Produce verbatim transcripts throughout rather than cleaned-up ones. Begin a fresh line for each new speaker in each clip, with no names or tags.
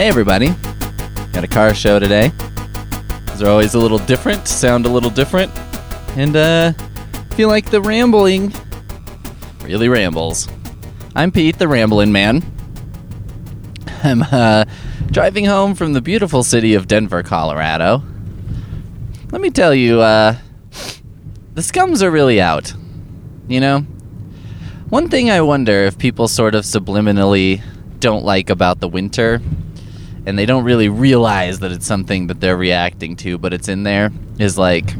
Hey everybody, got a car show today. These are always a little different, sound a little different, and uh, feel like the rambling really rambles. I'm Pete, the Ramblin' Man. I'm uh, driving home from the beautiful city of Denver, Colorado. Let me tell you, uh, the scums are really out, you know? One thing I wonder if people sort of subliminally don't like about the winter, and they don't really realize that it's something that they're reacting to, but it's in there, is like,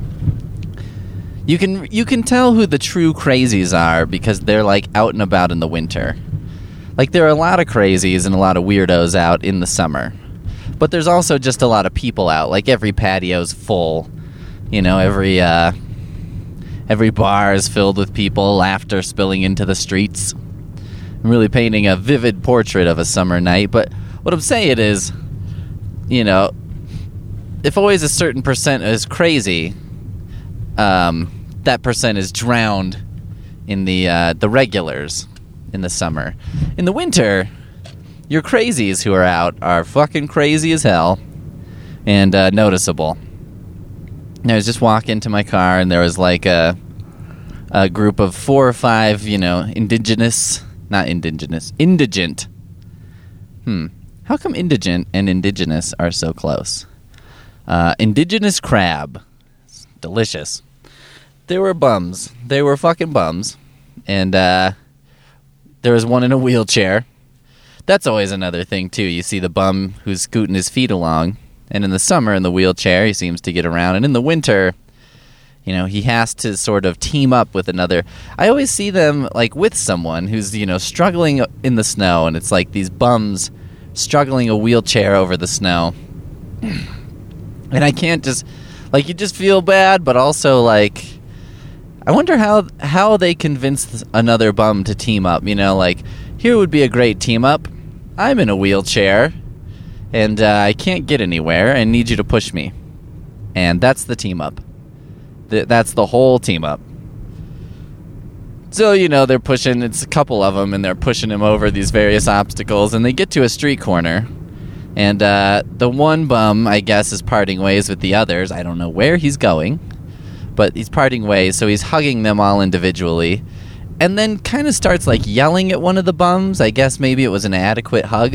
you can you can tell who the true crazies are because they're like out and about in the winter. Like, there are a lot of crazies and a lot of weirdos out in the summer, but there's also just a lot of people out. Like, every patio's full, you know, every uh, every bar is filled with people, laughter spilling into the streets. I'm really painting a vivid portrait of a summer night, but what I'm saying is, you know, if always a certain percent is crazy, um, that percent is drowned in the uh, the regulars in the summer. In the winter, your crazies who are out are fucking crazy as hell and uh, noticeable. And I was just walking to my car, and there was like a a group of four or five, you know, indigenous, not indigenous, indigent. Hmm. How come indigent and indigenous are so close? Uh, indigenous crab. It's delicious. They were bums. They were fucking bums. And uh, there was one in a wheelchair. That's always another thing, too. You see the bum who's scooting his feet along. And in the summer, in the wheelchair, he seems to get around. And in the winter, you know, he has to sort of team up with another. I always see them, like, with someone who's, you know, struggling in the snow. And it's like these bums struggling a wheelchair over the snow. And I can't just, like, you just feel bad, but also, like, I wonder how how they convinced another bum to team up. You know, like, here would be a great team up. I'm in a wheelchair, and uh, I can't get anywhere, and need you to push me. And that's the team up. Th- that's the whole team up. So, you know, they're pushing, it's a couple of them, and they're pushing him over these various obstacles, and they get to a street corner, and uh, the one bum, I guess, is parting ways with the others. I don't know where he's going, but he's parting ways, so he's hugging them all individually, and then kind of starts, like, yelling at one of the bums. I guess maybe it was an adequate hug.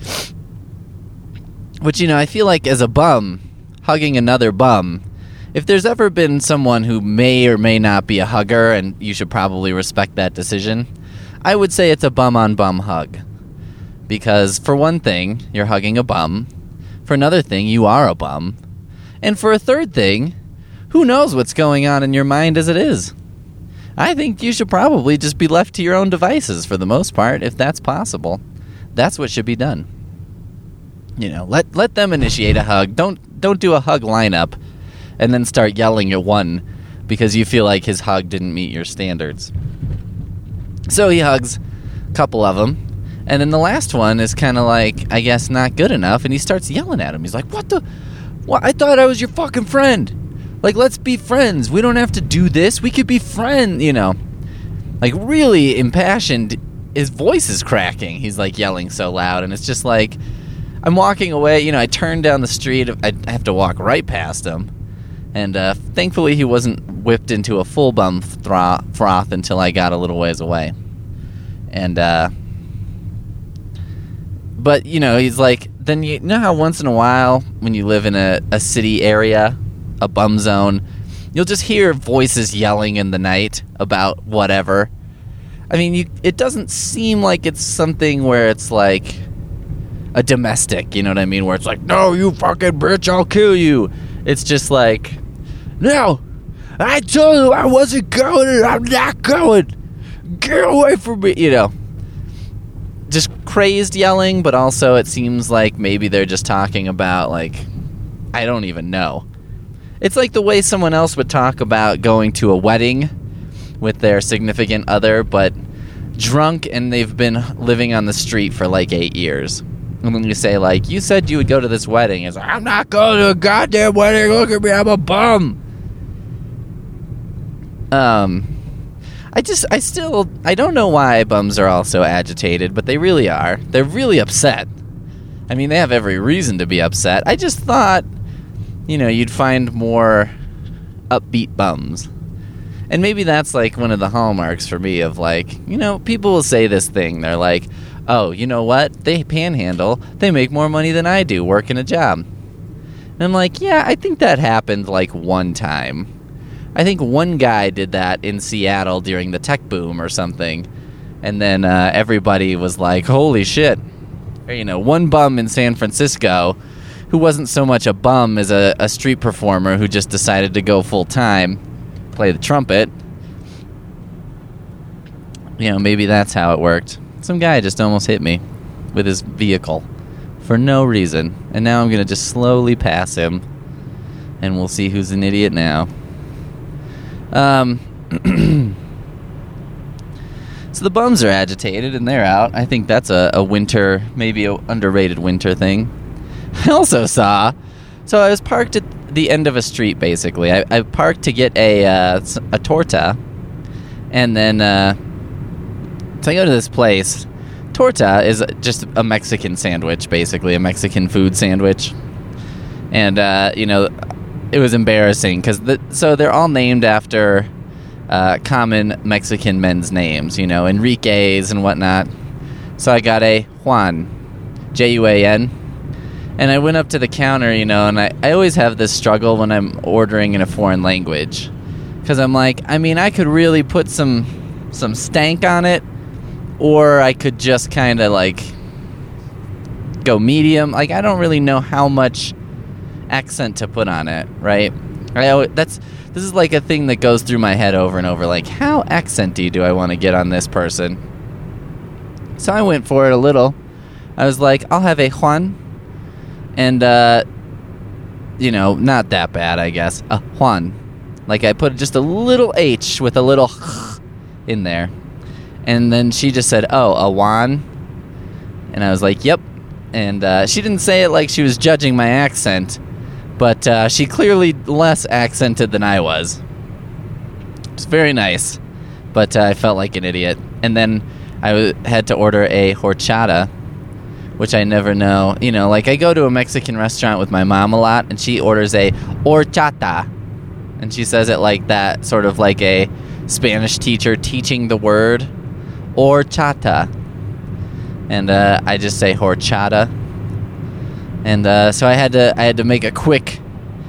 Which, you know, I feel like as a bum, hugging another bum, if there's ever been someone who may or may not be a hugger, and you should probably respect that decision, I would say it's a bum-on-bum hug. Because, for one thing, you're hugging a bum. For another thing, you are a bum. And for a third thing, who knows what's going on in your mind as it is? I think you should probably just be left to your own devices for the most part, if that's possible. That's what should be done. You know, let let them initiate a hug. Don't don't do a hug lineup and then start yelling at one because you feel like his hug didn't meet your standards. So he hugs a couple of them, and then the last one is kind of like, I guess, not good enough, and he starts yelling at him. He's like, what the? What? I thought I was your fucking friend. Like, let's be friends. We don't have to do this. We could be friends, you know. Like, really impassioned. His voice is cracking. He's, like, yelling so loud, and it's just like, I'm walking away. You know, I turn down the street. I have to walk right past him. And uh, thankfully he wasn't whipped into a full bum thro- froth until I got a little ways away. And, uh... But, you know, he's like... Then you know how once in a while, when you live in a, a city area, a bum zone, you'll just hear voices yelling in the night about whatever. I mean, you, it doesn't seem like it's something where it's like a domestic, you know what I mean? Where it's like, no, you fucking bitch, I'll kill you. It's just like, no, I told you I wasn't going and I'm not going. Get away from me, you know. Just crazed yelling, but also it seems like maybe they're just talking about, like, I don't even know. It's like the way someone else would talk about going to a wedding with their significant other, but drunk and they've been living on the street for like eight years. And then you say, like, you said you would go to this wedding. It's like, I'm not going to a goddamn wedding. Look at me, I'm a bum. Um, I just, I still, I don't know why bums are all so agitated, but they really are. They're really upset. I mean, they have every reason to be upset. I just thought, you know, you'd find more upbeat bums. And maybe that's like one of the hallmarks for me of like, you know, people will say this thing. They're like, oh, you know what? They panhandle. They make more money than I do working a job. And I'm like, yeah, I think that happened like one time. I think one guy did that in Seattle during the tech boom or something. And then uh, everybody was like, holy shit. Or, you know, one bum in San Francisco who wasn't so much a bum as a, a street performer who just decided to go full time, play the trumpet. You know, maybe that's how it worked. Some guy just almost hit me with his vehicle for no reason. And now I'm going to just slowly pass him. And we'll see who's an idiot now. Um, so the bums are agitated and they're out. I think that's a, a winter, maybe a underrated winter thing. I also saw, so I was parked at the end of a street, basically. I, I parked to get a uh, a torta, and then uh, so I go to this place. Torta is just a Mexican sandwich, basically, a Mexican food sandwich. And, uh, you know, it was embarrassing, because the, so they're all named after uh, common Mexican men's names, you know, Enrique's and whatnot. So I got a Juan, J U A N. And I went up to the counter, you know, and I, I always have this struggle when I'm ordering in a foreign language. Because I'm like, I mean, I could really put some some stank on it, or I could just kind of, like, go medium. Like, I don't really know how much accent to put on it, right? I always, that's This is, like, a thing that goes through my head over and over. Like, how accenty do I want to get on this person? So I went for it a little. I was like, I'll have a Juan. And, uh, you know, not that bad, I guess. A Juan. Like, I put just a little H with a little in there. And then she just said, oh, a Juan? And I was like, yep. And uh, she didn't say it like she was judging my accent, but uh, she clearly less accented than I was. It's very nice, but uh, I felt like an idiot. And then I w- had to order a horchata, which I never know. You know, like I go to a Mexican restaurant with my mom a lot, and she orders a horchata. And she says it like that, sort of like a Spanish teacher teaching the word horchata. And uh, I just say horchata. And uh, so I had to I had to make a quick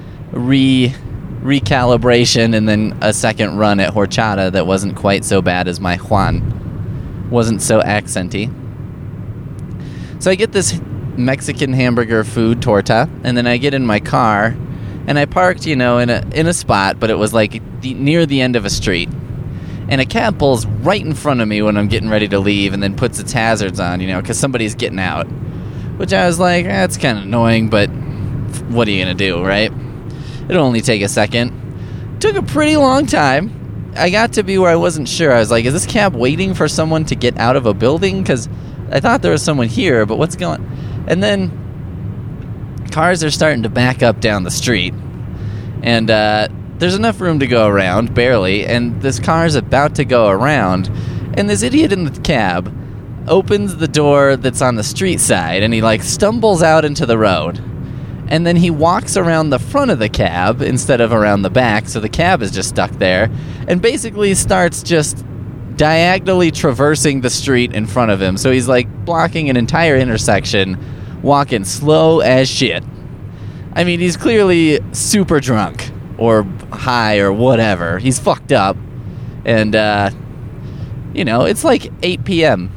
re recalibration and then a second run at horchata that wasn't quite so bad as my Juan. Wasn't so accenty. So I get this Mexican hamburger food torta, and then I get in my car, and I parked, you know, in a in a spot, but it was like the, near the end of a street. And a cab pulls right in front of me when I'm getting ready to leave, and then puts its hazards on, you know, because somebody's getting out. Which I was like, eh, that's kind of annoying, but what are you going to do, right? It'll only take a second. Took a pretty long time. I got to be where I wasn't sure. I was like, is this cab waiting for someone to get out of a building? Because I thought there was someone here, but what's going on? And then cars are starting to back up down the street. And uh, there's enough room to go around, barely. And this car's about to go around. And this idiot in the cab opens the door that's on the street side, and he, like, stumbles out into the road. And then he walks around the front of the cab instead of around the back, so the cab is just stuck there. And basically starts just diagonally traversing the street in front of him. So he's, like, blocking an entire intersection, walking slow as shit. I mean, he's clearly super drunk or high or whatever. He's fucked up. And, uh, you know, it's like eight p.m.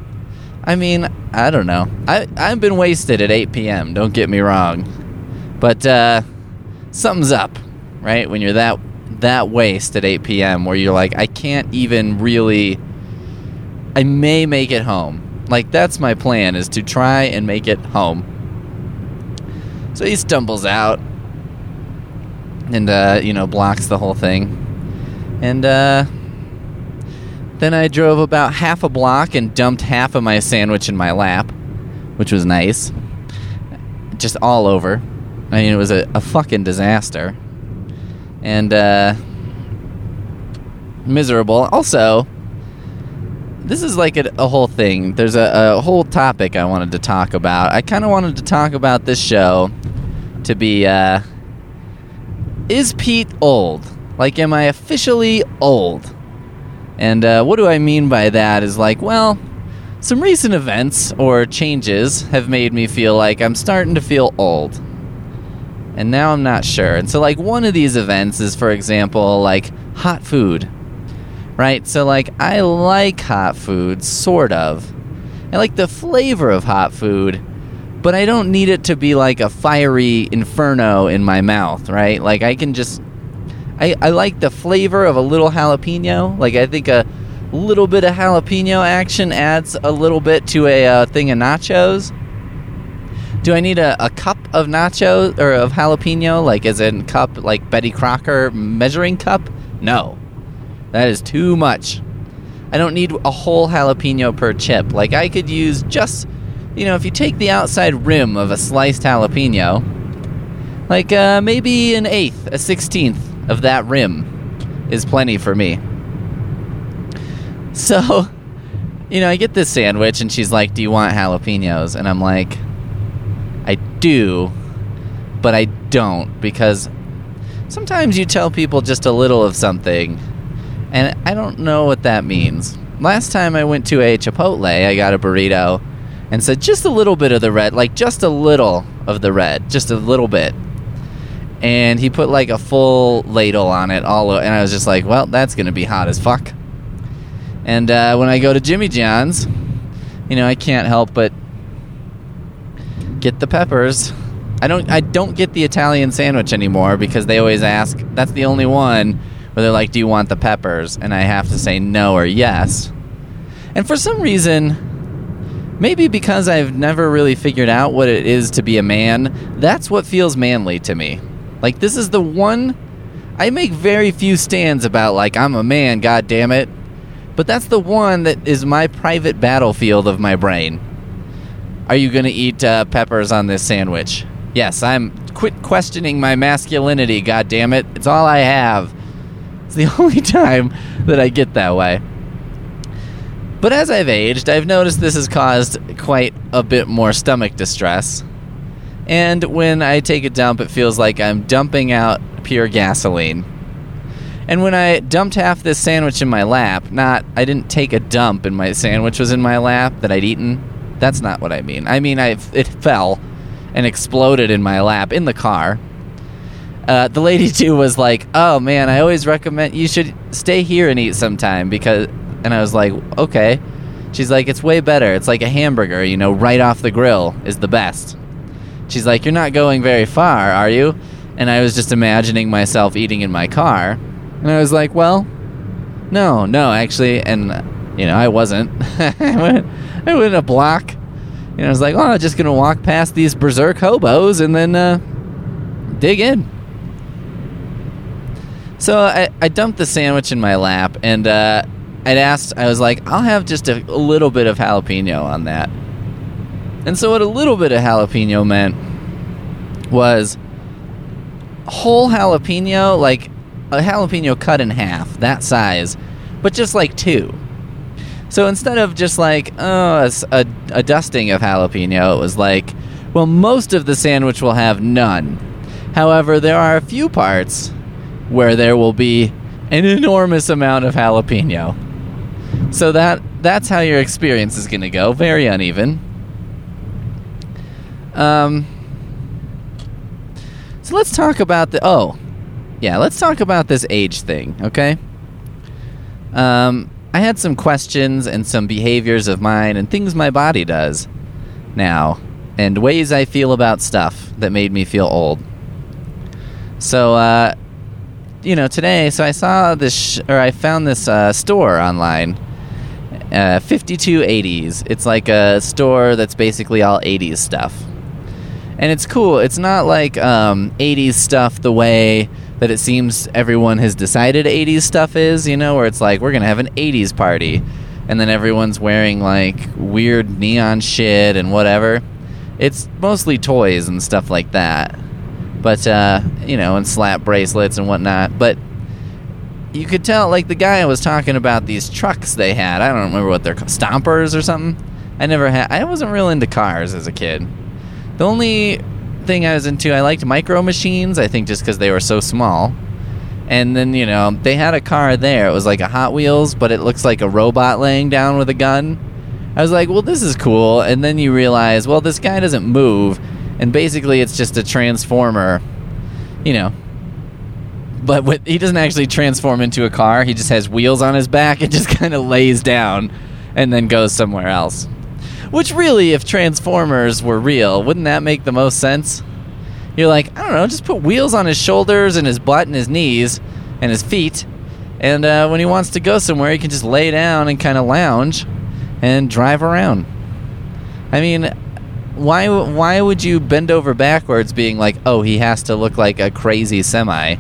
I mean, I don't know. I, I've been wasted at eight p.m., don't get me wrong. But, uh, something's up, right? When you're that that waste at eight p.m. where you're like, I can't even really... I may make it home. Like, that's my plan, is to try and make it home. So he stumbles out and, uh, you know, blocks the whole thing. And, uh... then I drove about half a block and dumped half of my sandwich in my lap, which was nice. Just all over. I mean, it was a, a fucking disaster. And, uh... miserable. Also, this is like a, a whole thing. There's a, a whole topic I wanted to talk about. I kind of wanted to talk about this show to be, uh, is Pete old? Like, am I officially old? And uh, what do I mean by that is like, well, some recent events or changes have made me feel like I'm starting to feel old. And now I'm not sure. And so, like, one of these events is, for example, like, hot food. Right? So, like, I like hot food, sort of. I like the flavor of hot food, but I don't need it to be like a fiery inferno in my mouth, right? Like, I can just... I, I like the flavor of a little jalapeno. Like, I think a little bit of jalapeno action adds a little bit to a uh, thing of nachos. Do I need a, a cup of nachos, or of jalapeno, like as in cup, like Betty Crocker measuring cup? No. That is too much. I don't need a whole jalapeno per chip. Like, I could use just, you know, if you take the outside rim of a sliced jalapeno, like uh, maybe an eighth, a sixteenth of that rim is plenty for me. So, you know, I get this sandwich, and she's like, do you want jalapenos? And I'm like, I do, but I don't, because sometimes you tell people just a little of something, and I don't know what that means. Last time I went to a Chipotle, I got a burrito and said just a little bit of the red, like just a little of the red, just a little bit. And he put like a full ladle on it, all, and I was just like, well, that's going to be hot as fuck. And uh, when I go to Jimmy John's, you know, I can't help but get the peppers. I don't, I don't get the Italian sandwich anymore because they always ask, that's the only one where they're like, do you want the peppers? And I have to say no or yes. And for some reason, maybe because I've never really figured out what it is to be a man, that's what feels manly to me. Like, this is the one... I make very few stands about, like, I'm a man, god damn it. But that's the one that is my private battlefield of my brain. Are you going to eat uh, peppers on this sandwich? Yes, I'm... Quit questioning my masculinity, god damn it. It's all I have. It's the only time that I get that way. But as I've aged, I've noticed this has caused quite a bit more stomach distress. And when I take a dump, it feels like I'm dumping out pure gasoline. And when I dumped half this sandwich in my lap, not, I didn't take a dump and my sandwich was in my lap that I'd eaten. That's not what I mean. I mean, I it fell and exploded in my lap in the car. Uh, the lady, too, was like, oh, man, I always recommend you should stay here and eat sometime because... And I was like, okay. She's like, it's way better. It's like a hamburger, you know, right off the grill is the best. She's like, you're not going very far, are you? And I was just imagining myself eating in my car. And I was like, well, no, no, actually. And, you know, I wasn't. I went I went a block. And I was like, oh, I'm just going to walk past these berserk hobos and then uh, dig in. So I, I dumped the sandwich in my lap, and uh, I'd asked, I was like, I'll have just a, a little bit of jalapeno on that. And so what a little bit of jalapeno meant was whole jalapeno, like a jalapeno cut in half, that size, but just like two. So instead of just like, oh, a, a dusting of jalapeno, it was like, well, most of the sandwich will have none. However, there are a few parts where there will be an enormous amount of jalapeno. So that that's how your experience is going to go. Very uneven. Um. So let's talk about the... Oh. Yeah, let's talk about this age thing, okay? Um, I had some questions and some behaviors of mine and things my body does now and ways I feel about stuff that made me feel old. So, uh... you know, today, so I saw this, sh- or I found this uh, store online, uh, fifty-two eighties. It's like a store that's basically all eighties stuff. And it's cool. It's not like um, eighties stuff the way that it seems everyone has decided eighties stuff is, you know, where it's like, we're going to have an eighties party. And then everyone's wearing, like, weird neon shit and whatever. It's mostly toys and stuff like that. But, uh, you know, and slap bracelets and whatnot. But you could tell, like, the guy was talking about these trucks they had. I don't remember what they're called. Stompers or something? I never had... I wasn't real into cars as a kid. The only thing I was into, I liked Micro Machines, I think just because they were so small. And then, you know, they had a car there. It was like a Hot Wheels, but it looks like a robot laying down with a gun. I was like, well, this is cool. And then you realize, well, this guy doesn't move. And basically it's just a transformer, you know. But with, he doesn't actually transform into a car. He just has wheels on his back and just kind of lays down and then goes somewhere else. Which really, if Transformers were real, wouldn't that make the most sense? You're like, I don't know, just put wheels on his shoulders and his butt and his knees and his feet. And uh, when he wants to go somewhere, he can just lay down and kind of lounge and drive around. I mean, why, why would you bend over backwards being like, oh, he has to look like a crazy semi?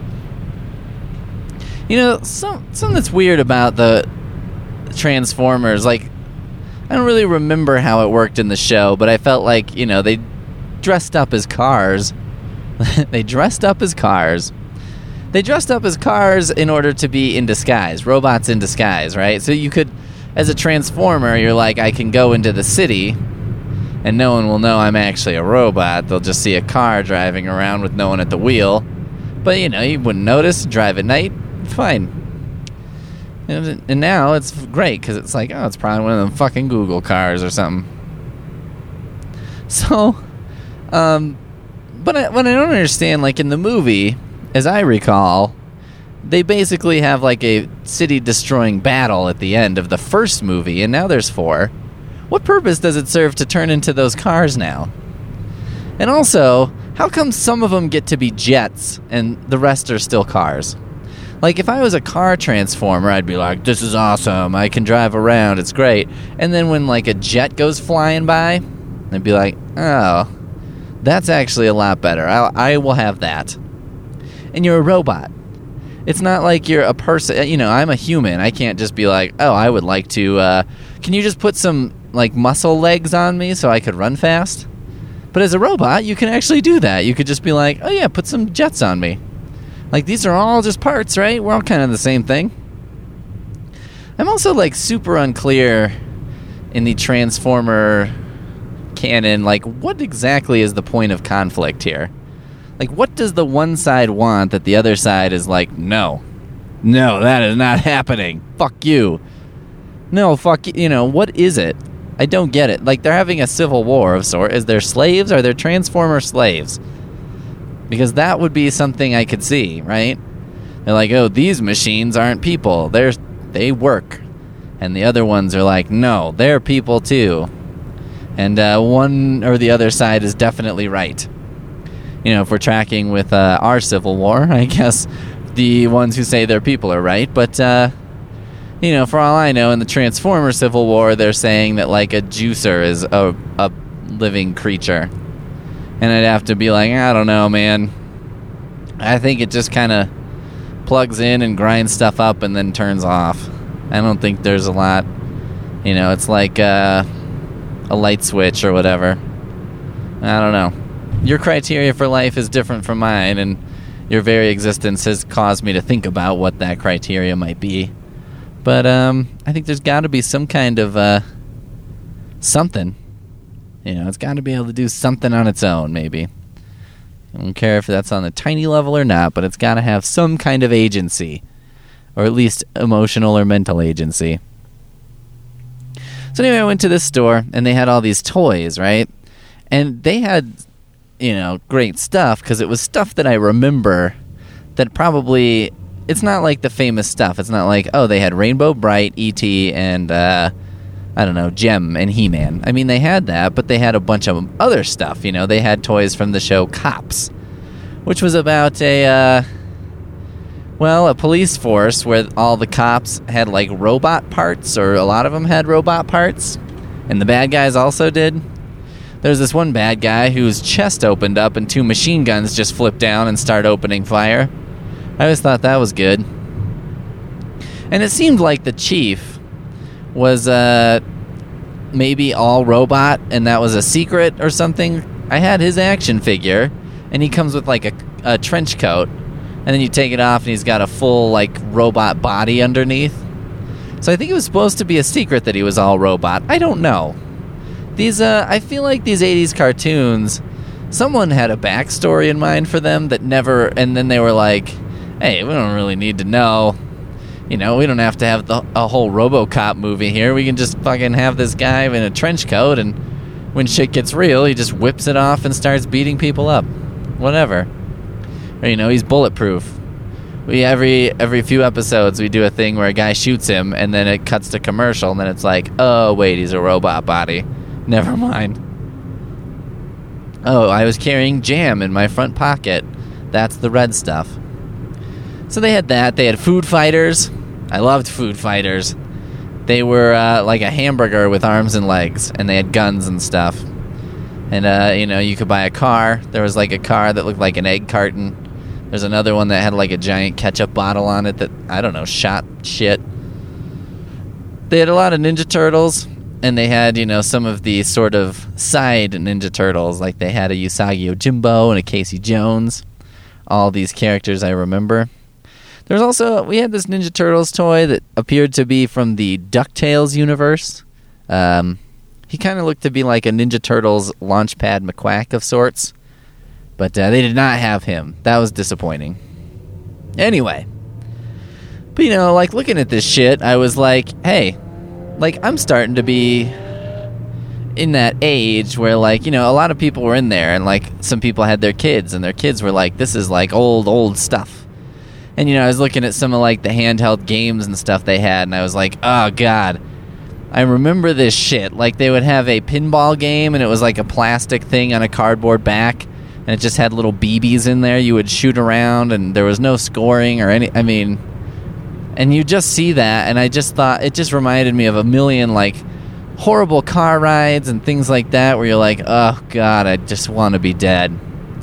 You know, some, something that's weird about the Transformers, like, I don't really remember how it worked in the show, but I felt like, you know, they dressed up as cars. they dressed up as cars. They dressed up as cars in order to be in disguise, robots in disguise, right? So you could, as a Transformer, you're like, I can go into the city, and no one will know I'm actually a robot. They'll just see a car driving around with no one at the wheel. But, you know, you wouldn't notice, drive at night. Fine. And, and now it's great because it's like, oh, it's probably one of them fucking Google cars or something. So, um, but I, what I don't understand, like in the movie, as I recall, they basically have like a city-destroying battle at the end of the first movie, and now there's four. What purpose does it serve to turn into those cars now? And also, how come some of them get to be jets and the rest are still cars? Like, if I was a car transformer, I'd be like, this is awesome, I can drive around, it's great. And then when, like, a jet goes flying by, I'd be like, oh, that's actually a lot better. I, I will have that. And you're a robot. It's not like you're a person, you know, I'm a human. I can't just be like, oh, I would like to, uh, can you just put some, like, muscle legs on me so I could run fast? But as a robot, you can actually do that. You could just be like, oh, yeah, put some jets on me. Like, these are all just parts, right? We're all kind of the same thing. I'm also, like, super unclear in the Transformer canon, like, what exactly is the point of conflict here? Like, what does the one side want that the other side is like, no. No, that is not happening. Fuck you. No, fuck you. You know, what is it? I don't get it. Like, they're having a civil war of sort. Is there slaves? Are there Transformer slaves? Because that would be something I could see, right? They're like, oh, these machines aren't people. They're, they work. And the other ones are like, no, they're people too. And uh, one or the other side is definitely right. You know, if we're tracking with uh, our Civil War, I guess the ones who say they're people are right. But, uh, you know, for all I know, in the Transformer Civil War, they're saying that, like, a juicer is a, a living creature. And I'd have to be like, I don't know, man. I think it just kind of plugs in and grinds stuff up and then turns off. I don't think there's a lot. You know, it's like uh, a light switch or whatever. I don't know. Your criteria for life is different from mine, and your very existence has caused me to think about what that criteria might be. But um, I think there's got to be some kind of uh, something. You know, it's got to be able to do something on its own, maybe. I don't care if that's on a tiny level or not, but it's got to have some kind of agency. Or at least emotional or mental agency. So anyway, I went to this store, and they had all these toys, right? And they had, you know, great stuff, because it was stuff that I remember that probably... It's not like the famous stuff. It's not like, oh, they had Rainbow Bright, E T, and... uh I don't know, Gem and He-Man. I mean, they had that, but they had a bunch of other stuff, you know. They had toys from the show Cops, which was about a, uh, well, a police force where all the cops had, like, robot parts, or a lot of them had robot parts, and the bad guys also did. There's this one bad guy whose chest opened up and two machine guns just flipped down and started opening fire. I always thought that was good. And it seemed like the chief was uh, maybe all robot, and that was a secret or something. I had his action figure, and he comes with like a, a trench coat, and then you take it off and he's got a full, like, robot body underneath. So I think it was supposed to be a secret that he was all robot. I don't know. These, uh, I feel like these eighties cartoons, someone had a backstory in mind for them that never, and then they were like, hey, we don't really need to know. You know, we don't have to have the, a whole RoboCop movie here. We can just fucking have this guy in a trench coat, and when shit gets real, he just whips it off and starts beating people up. Whatever. Or, you know, he's bulletproof. We every every few episodes, we do a thing where a guy shoots him, and then it cuts to commercial, and then it's like, oh, wait, he's a robot body. Never mind. Oh, I was carrying jam in my front pocket. That's the red stuff. So they had that. They had food fighters. I loved food fighters. They were uh, like a hamburger with arms and legs, and they had guns and stuff. And, uh, you know, you could buy a car. There was like a car that looked like an egg carton. There's another one that had like a giant ketchup bottle on it that, I don't know, shot shit. They had a lot of Ninja Turtles, and they had, you know, some of the sort of side Ninja Turtles. Like they had a Usagi Yojimbo and a Casey Jones. All these characters I remember. There's also, we had this Ninja Turtles toy that appeared to be from the DuckTales universe. Um, he kind of looked to be like a Ninja Turtles Launchpad McQuack of sorts. But uh, they did not have him. That was disappointing. Anyway. But, you know, like, looking at this shit, I was like, hey, like, I'm starting to be in that age where, like, you know, a lot of people were in there, and, like, some people had their kids, and their kids were like, this is, like, old, old stuff. And, you know, I was looking at some of, like, the handheld games and stuff they had, and I was like, oh, God. I remember this shit. Like, they would have a pinball game, and it was, like, a plastic thing on a cardboard back, and it just had little B Bs in there. You would shoot around, and there was no scoring or any... I mean... And you just see that, and I just thought... It just reminded me of a million, like, horrible car rides and things like that, where you're like, oh, God, I just want to be dead.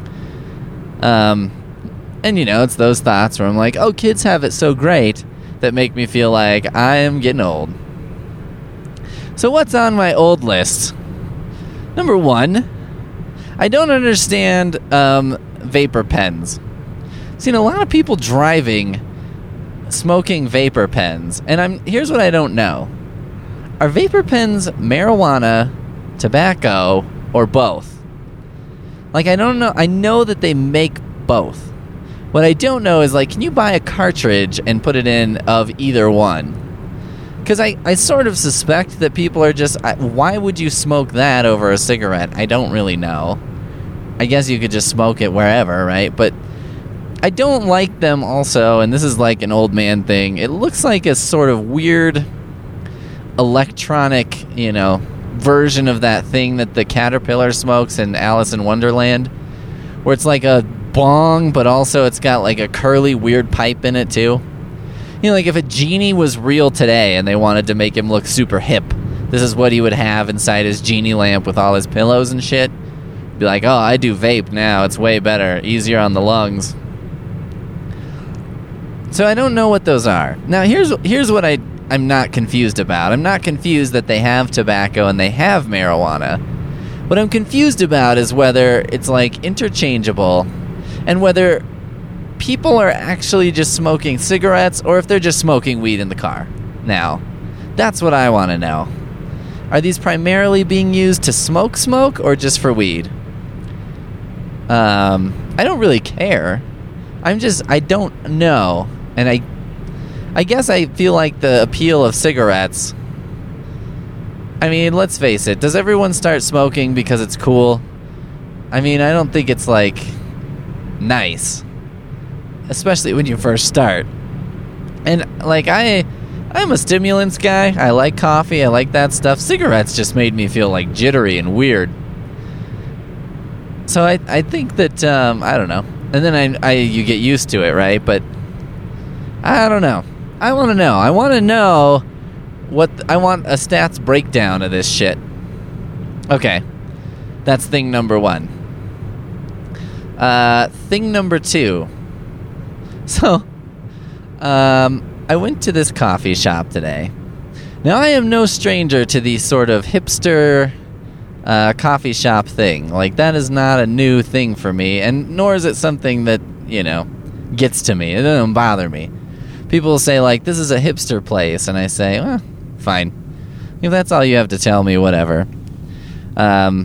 Um... And, you know, it's those thoughts where I'm like, oh, kids have it so great that make me feel like I am getting old. So what's on my old list? Number one, I don't understand um, vapor pens. Seen a lot of people driving, smoking vapor pens. And I'm here's what I don't know. Are vapor pens marijuana, tobacco, or both? Like, I don't know. I know that they make both. What I don't know is, like, can you buy a cartridge and put it in of either one? Because I, I sort of suspect that people are just... I, why would you smoke that over a cigarette? I don't really know. I guess you could just smoke it wherever, right? But I don't like them also, and this is like an old man thing. It looks like a sort of weird electronic, you know, version of that thing that the caterpillar smokes in Alice in Wonderland, where it's like a bong, but also it's got like a curly weird pipe in it too. You know, like if a genie was real today and they wanted to make him look super hip, this is what he would have inside his genie lamp with all his pillows and shit. Be like, oh, I do vape now, it's way better, easier on the lungs. So I don't know what those are. Now here's here's what I, I'm not confused about. I'm not confused that they have tobacco and they have marijuana. What I'm confused about is whether it's like interchangeable, and whether people are actually just smoking cigarettes or if they're just smoking weed in the car. Now, that's what I want to know. Are these primarily being used to smoke smoke or just for weed? Um, I don't really care. I'm just, I don't know. And I, I guess I feel like the appeal of cigarettes... I mean, let's face it. Does everyone start smoking because it's cool? I mean, I don't think it's, like... nice, especially when you first start. And like I I'm a stimulants guy. I like coffee, I like that stuff. Cigarettes just made me feel like jittery and weird. So I I think that um I don't know. And then I, I you get used to it, right? But I don't know. I want to know. I want to know what th- I want a stats breakdown of this shit. Okay. That's thing number one. Uh, thing number two. So, um, I went to this coffee shop today. Now, I am no stranger to the sort of hipster uh, coffee shop thing. Like, that is not a new thing for me, and nor is it something that, you know, gets to me. It doesn't bother me. People will say, like, this is a hipster place, and I say, well, fine. If that's all you have to tell me, whatever. Um,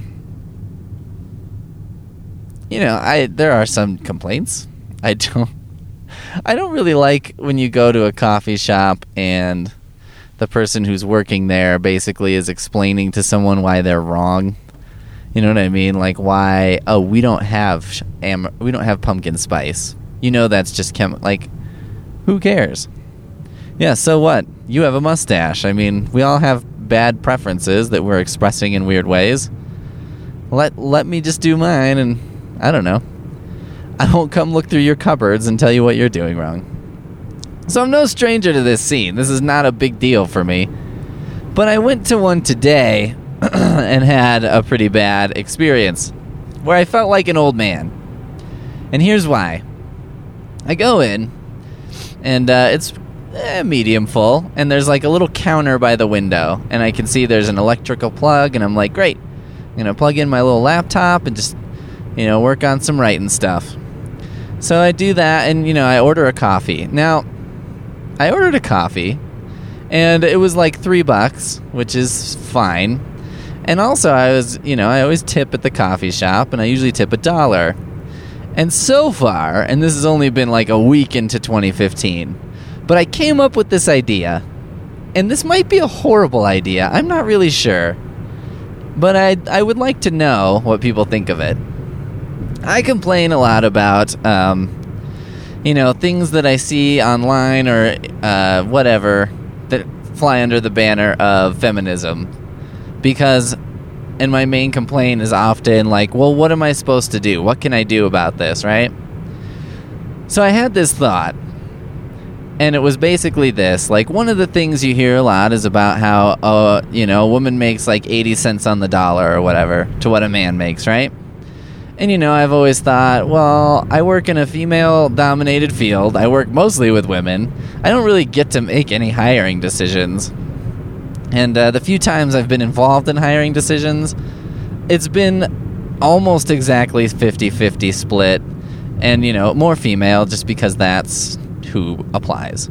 you know, I there are some complaints. I don't, I don't really like when you go to a coffee shop and the person who's working there basically is explaining to someone why they're wrong. You know what I mean? Like, why? Oh, we don't have am- we don't have pumpkin spice. You know, that's just chem. Like, who cares? Yeah, so what? You have a mustache. I mean, we all have bad preferences that we're expressing in weird ways. Let let me just do mine, and I don't know. I won't come look through your cupboards and tell you what you're doing wrong. So I'm no stranger to this scene. This is not a big deal for me. But I went to one today and had a pretty bad experience where I felt like an old man. And here's why. I go in, and uh, it's eh, medium full, and there's like a little counter by the window, and I can see there's an electrical plug, and I'm like, great. I'm going to plug in my little laptop and just, you know, work on some writing stuff. So I do that, and, you know, I order a coffee. Now, I ordered a coffee, and it was like three bucks, which is fine. And also, I was, you know, I always tip at the coffee shop, and I usually tip a dollar. And so far, and this has only been like a week into twenty fifteen, but I came up with this idea, and this might be a horrible idea. I'm not really sure, but I I would like to know what people think of it. I complain a lot about, um, you know, things that I see online or uh, whatever that fly under the banner of feminism. Because, and my main complaint is often like, well, what am I supposed to do? What can I do about this, right? So I had this thought, and it was basically this. Like, one of the things you hear a lot is about how, uh, you know, a woman makes like eighty cents on the dollar or whatever to what a man makes, right? And, you know, I've always thought, well, I work in a female-dominated field. I work mostly with women. I don't really get to make any hiring decisions. And uh, the few times I've been involved in hiring decisions, it's been almost exactly fifty-fifty split. And, you know, more female just because that's who applies.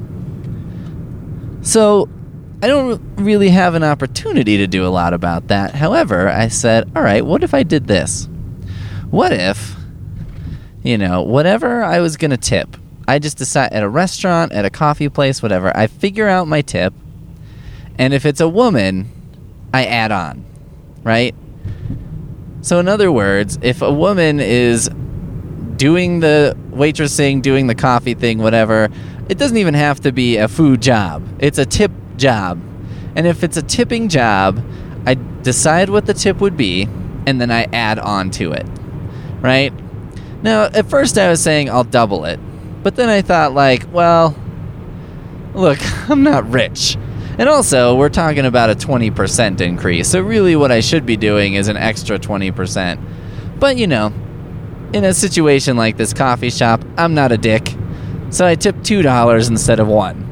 So I don't really have an opportunity to do a lot about that. However, I said, all right, what if I did this? What if, you know, whatever I was going to tip, I just decide at a restaurant, at a coffee place, whatever, I figure out my tip, and if it's a woman, I add on, right? So in other words, if a woman is doing the waitressing, doing the coffee thing, whatever, it doesn't even have to be a food job. It's a tip job. And if it's a tipping job, I decide what the tip would be, and then I add on to it. Right? Now, at first I was saying I'll double it. But then I thought, like, well, look, I'm not rich. And also, we're talking about a twenty percent increase. So really what I should be doing is an extra twenty percent. But, you know, in a situation like this coffee shop, I'm not a dick. So I tipped two dollars instead of one.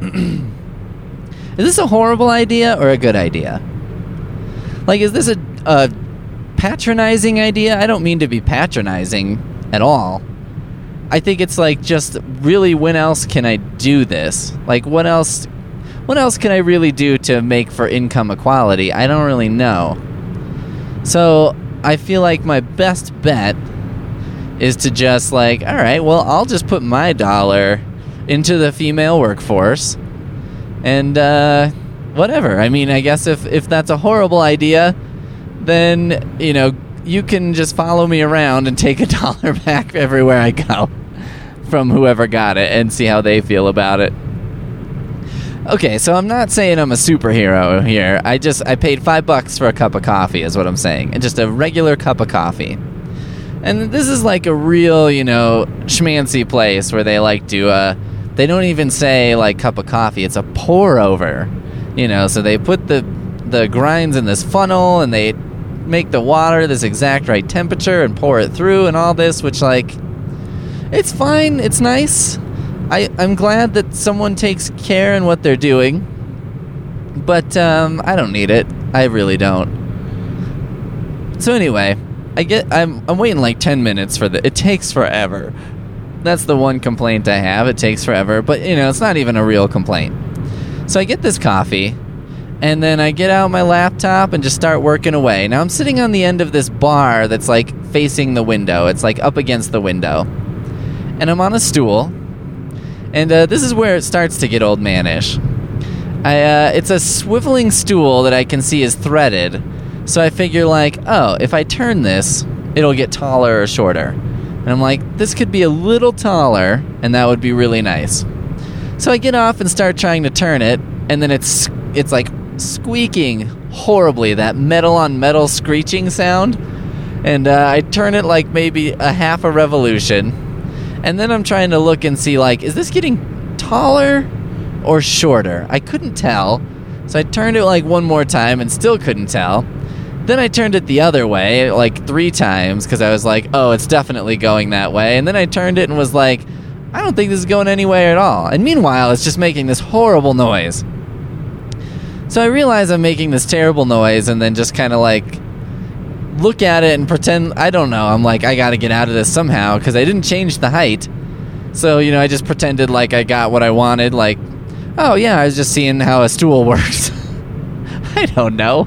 Is this a horrible idea or a good idea? Like, is this a... a patronizing idea? I don't mean to be patronizing at all. I think it's like, just really, when else can I do this? Like, what else what else can I really do to make for income equality? I don't really know. So I feel like my best bet is to just like, all right, well, I'll just put my dollar into the female workforce and uh, whatever. I mean, I guess if, if that's a horrible idea, then, you know, you can just follow me around and take a dollar back everywhere I go from whoever got it and see how they feel about it. Okay, so I'm not saying I'm a superhero here. I just, I paid five bucks for a cup of coffee is what I'm saying. And just a regular cup of coffee. And this is like a real, you know, schmancy place where they like to, uh, they don't even say like cup of coffee. It's a pour over, you know, so they put the, the grinds in this funnel and they make the water this exact right temperature and pour it through and all this, which, like, it's fine, it's nice. I, I'm glad that someone takes care in what they're doing, but um, I don't need it. I really don't. So anyway, I get I'm I'm waiting like ten minutes for the. It takes forever. That's the one complaint I have. It takes forever, but, you know, it's not even a real complaint. So I get this coffee, and then I get out my laptop and just start working away. Now, I'm sitting on the end of this bar that's, like, facing the window. It's, like, up against the window. And I'm on a stool, and uh, this is where it starts to get old manish. I, uh, it's a swiveling stool that I can see is threaded, so I figure, like, oh, if I turn this, it'll get taller or shorter. And I'm like, this could be a little taller, and that would be really nice. So I get off and start trying to turn it, and then it's it's like squeaking horribly, that metal-on-metal screeching sound. And uh, I turn it like maybe a half a revolution, and then I'm trying to look and see, like, is this getting taller or shorter? I couldn't tell, so I turned it like one more time and still couldn't tell. Then I turned it the other way, like three times, because I was like, oh, it's definitely going that way. And then I turned it and was like, I don't think this is going anywhere at all. And meanwhile, it's just making this horrible noise. So I realize I'm making this terrible noise and then just kind of like look at it and pretend, I don't know, I'm like, I got to get out of this somehow, because I didn't change the height. So, you know, I just pretended like I got what I wanted, like, oh yeah, I was just seeing how a stool works. I don't know.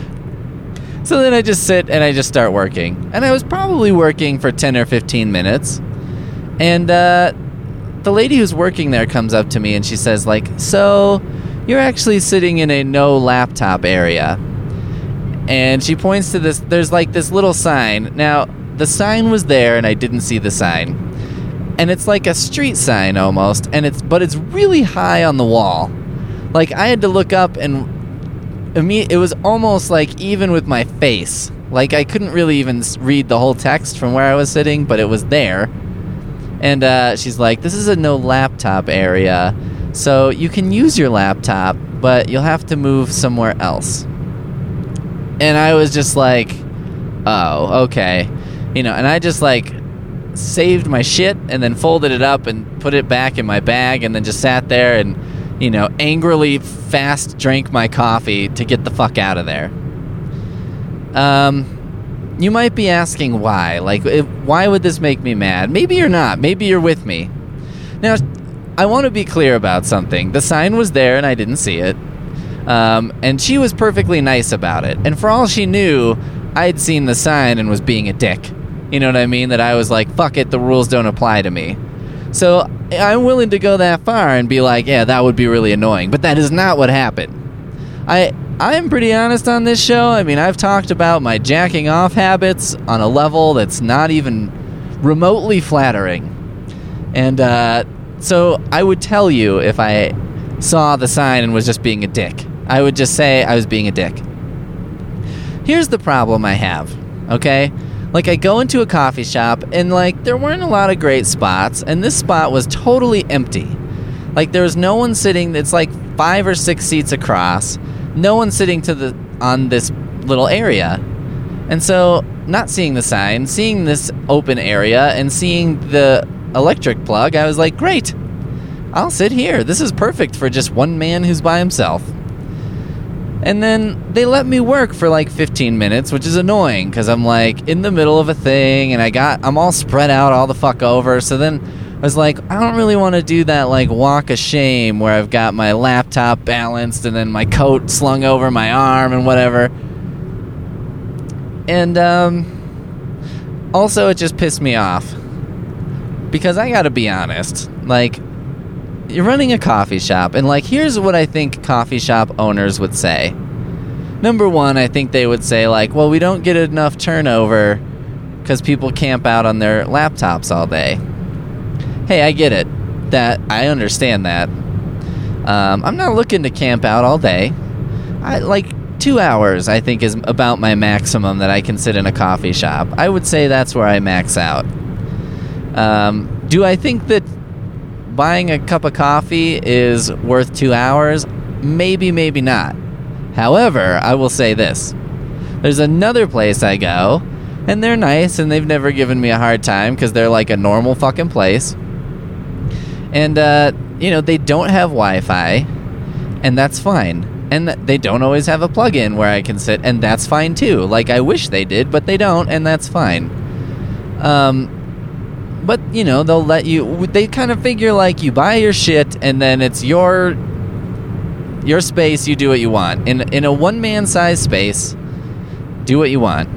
So then I just sit and I just start working. And I was probably working for ten or fifteen minutes. And uh, the lady who's working there comes up to me and she says, like, so you're actually sitting in a no laptop area. And she points to this, there's like this little sign. Now, the sign was there and I didn't see the sign. And it's like a street sign almost, and it's but it's really high on the wall. Like, I had to look up and it was almost like even with my face. Like, I couldn't really even read the whole text from where I was sitting, but it was there. And uh, she's like, this is a no laptop area, so you can use your laptop, but you'll have to move somewhere else. And I was just like, oh, okay. You know, and I just like saved my shit and then folded it up and put it back in my bag and then just sat there and, you know, angrily fast drank my coffee to get the fuck out of there. Um, you might be asking why. Like, if, why would this make me mad? Maybe you're not. Maybe you're with me. Now, I want to be clear about something. The sign was there and I didn't see it. Um, and she was perfectly nice about it. And for all she knew, I'd seen the sign and was being a dick. You know what I mean? That I was like, fuck it, the rules don't apply to me. So I'm willing to go that far and be like, yeah, that would be really annoying. But that is not what happened. I, I'm pretty honest on this show. I mean, I've talked about my jacking off habits on a level that's not even remotely flattering. And uh, so I would tell you if I saw the sign and was just being a dick. I would just say I was being a dick. Here's the problem I have, okay? Like, I go into a coffee shop, and, like, there weren't a lot of great spots, and this spot was totally empty. Like, there was no one sitting, it's like five or six seats across, no one sitting to the on this little area. And so, not seeing the sign, seeing this open area, and seeing the electric plug, I was like, great, I'll sit here. This is perfect for just one man who's by himself. And then they let me work for like fifteen minutes, which is annoying because I'm like in the middle of a thing and I got I'm all spread out all the fuck over. So then I was like, I don't really want to do that like walk of shame where I've got my laptop balanced and then my coat slung over my arm and whatever. And um, also it just pissed me off because I gotta be honest, like, you're running a coffee shop, and, like, here's what I think coffee shop owners would say. Number one, I think they would say, like, well, we don't get enough turnover because people camp out on their laptops all day. Hey, I get it. That I understand that. Um, I'm not looking to camp out all day. I like two hours, I think, is about my maximum that I can sit in a coffee shop. I would say that's where I max out. Um, do I think that buying a cup of coffee is worth two hours? Maybe, maybe not. However, I will say this. There's another place I go, and they're nice, and they've never given me a hard time because they're like a normal fucking place. And, uh, you know, they don't have Wi-Fi, and that's fine. And they don't always have a plug-in where I can sit, and that's fine too. Like, I wish they did, but they don't, and that's fine. Um... but, you know, they'll let you... They kind of figure, like, you buy your shit, and then it's your... Your space, you do what you want. In, in a one-man size space, do what you want.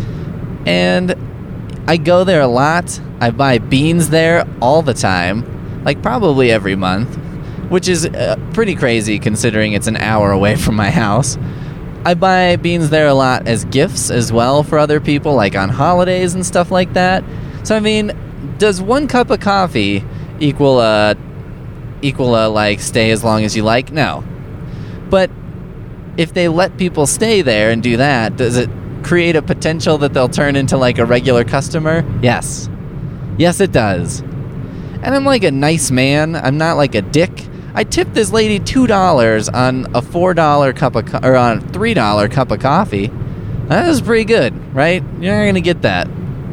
And I go there a lot. I buy beans there all the time. Like, probably every month. Which is uh, pretty crazy, considering it's an hour away from my house. I buy beans there a lot as gifts as well for other people, like on holidays and stuff like that. So, I mean, does one cup of coffee equal a, equal a, like, stay as long as you like? No. But if they let people stay there and do that, does it create a potential that they'll turn into, like, a regular customer? Yes. Yes, it does. And I'm, like, a nice man. I'm not, like, a dick. I tipped this lady two dollars on a four dollar cup of co- or on a three dollar cup of coffee. That was pretty good, right? You're not gonna get that.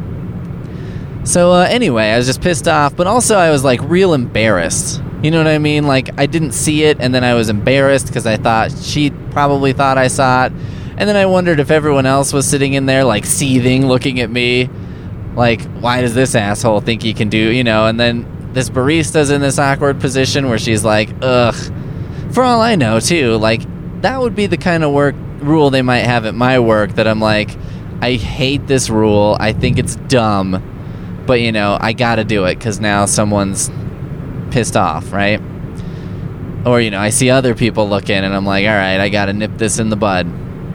So uh, anyway, I was just pissed off, but also I was like real embarrassed. You know what I mean? Like, I didn't see it, and then I was embarrassed because I thought she probably thought I saw it, and then I wondered if everyone else was sitting in there like seething, looking at me, like, why does this asshole think he can do? You know? And then this barista's in this awkward position where she's like, ugh. For all I know, too, like, that would be the kind of work rule they might have at my work that I'm like, I hate this rule. I think it's dumb. But, you know, I gotta do it because now someone's pissed off, right? Or, you know, I see other people looking and I'm like, all right, I gotta nip this in the bud.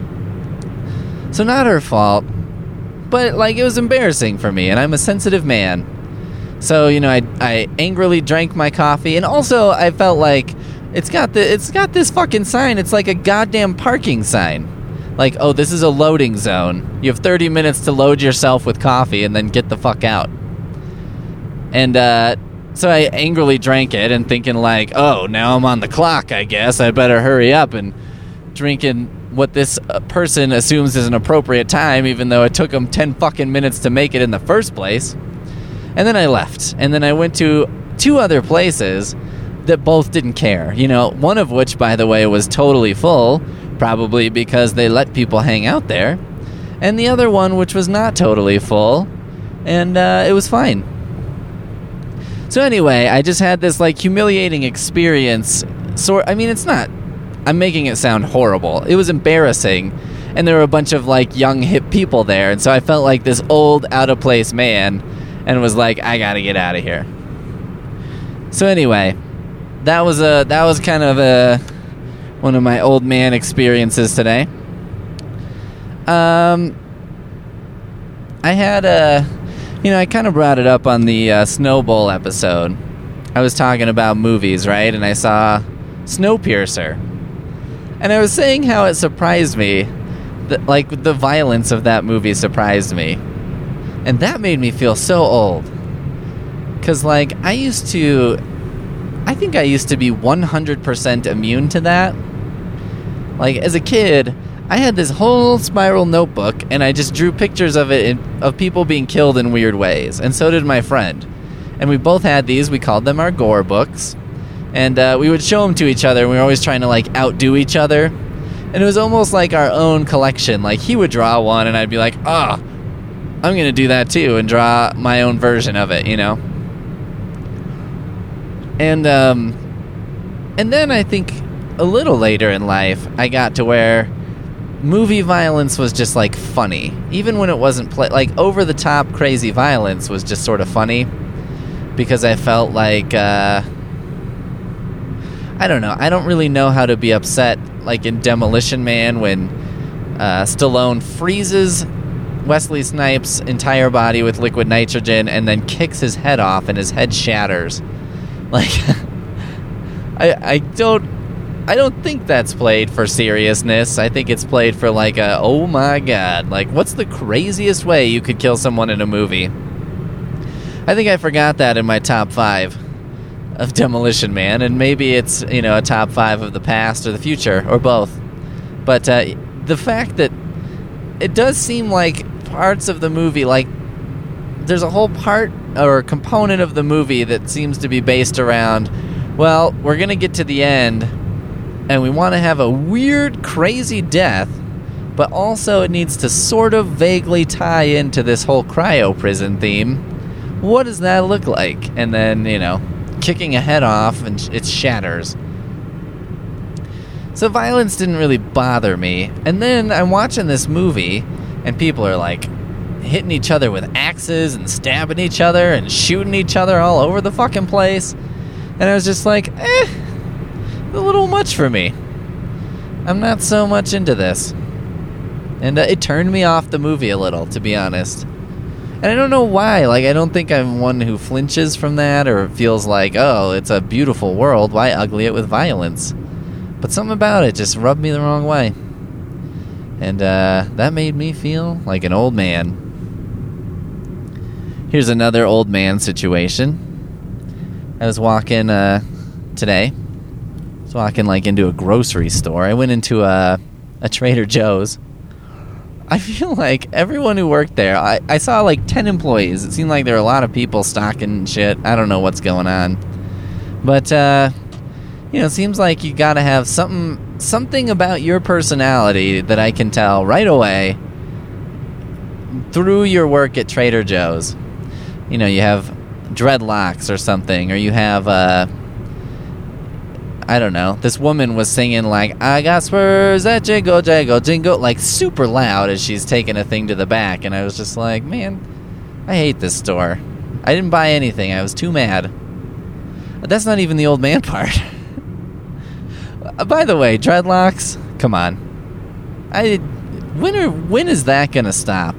So not her fault. But, like, it was embarrassing for me, and I'm a sensitive man. So, you know, I I angrily drank my coffee, and also I felt like it's got the it's got this fucking sign. It's like a goddamn parking sign. Like, oh, this is a loading zone. You have thirty minutes to load yourself with coffee and then get the fuck out. And uh, so I angrily drank it and thinking like, oh, now I'm on the clock, I guess. I better hurry up and drinking what this uh, person assumes is an appropriate time, even though it took them ten fucking minutes to make it in the first place. And then I left. And then I went to two other places that both didn't care. You know, one of which, by the way, was totally full, probably because they let people hang out there. And the other one, which was not totally full, and uh, it was fine. So anyway, I just had this, like, humiliating experience. So, I mean, it's not... I'm making it sound horrible. It was embarrassing. And there were a bunch of, like, young, hip people there. And so I felt like this old, out-of-place man... and was like, I gotta get out of here. So anyway, that was a that was kind of a one of my old man experiences today. Um, I had a, you know, I kind of brought it up on the uh, Snow Bowl episode. I was talking about movies, right? And I saw Snowpiercer, and I was saying how it surprised me, that, like, the violence of that movie surprised me. And that made me feel so old. Because, like, I used to... I think I used to be one hundred percent immune to that. Like, as a kid, I had this whole spiral notebook, and I just drew pictures of it, in, of people being killed in weird ways. And so did my friend. And we both had these. We called them our gore books. And uh, we would show them to each other, and we were always trying to, like, outdo each other. And it was almost like our own collection. Like, he would draw one, and I'd be like, oh... I'm going to do that too and draw my own version of it, you know? And, um, and then I think a little later in life, I got to where movie violence was just, like, funny. Even when it wasn't, play- like, over-the-top crazy violence was just sort of funny. Because I felt like, uh, I don't know, I don't really know how to be upset, like in Demolition Man when uh, Stallone freezes Wesley Snipes' entire body with liquid nitrogen and then kicks his head off and his head shatters. Like, I I don't I don't think that's played for seriousness. I think it's played for like a, oh my god, like what's the craziest way you could kill someone in a movie? I think I forgot that in my top five of Demolition Man, and maybe it's, you know, a top five of the past or the future, or both. But uh, the fact that it does seem like parts of the movie, like, there's a whole part or component of the movie that seems to be based around, well, we're going to get to the end, and we want to have a weird, crazy death, but also it needs to sort of vaguely tie into this whole cryo prison theme, what does that look like? And then, you know, kicking a head off and it shatters. So violence didn't really bother me. And then I'm watching this movie, and people are like hitting each other with axes and stabbing each other and shooting each other all over the fucking place. And I was just like, eh, a little much for me. I'm not so much into this. And uh, it turned me off the movie a little, to be honest. And I don't know why. Like, I don't think I'm one who flinches from that or feels like, oh, it's a beautiful world. Why ugly it with violence? But something about it just rubbed me the wrong way. And uh, that made me feel like an old man. Here's another old man situation. I was walking uh, today. I was walking like into a grocery store. I went into a, a Trader Joe's. I feel like everyone who worked there, I, I saw like ten employees. It seemed like there were a lot of people stocking shit. I don't know what's going on. But, uh, you know, it seems like you gotta have something, something about your personality that I can tell right away through your work at Trader Joe's. You know, you have dreadlocks or something, or you have, uh, I don't know, this woman was singing like, I got spurs that jingle, jangle, jingle, like super loud as she's taking a thing to the back. And I was just like, man, I hate this store. I didn't buy anything. I was too mad. But that's not even the old man part. By the way, dreadlocks, come on. I when are when is that gonna stop?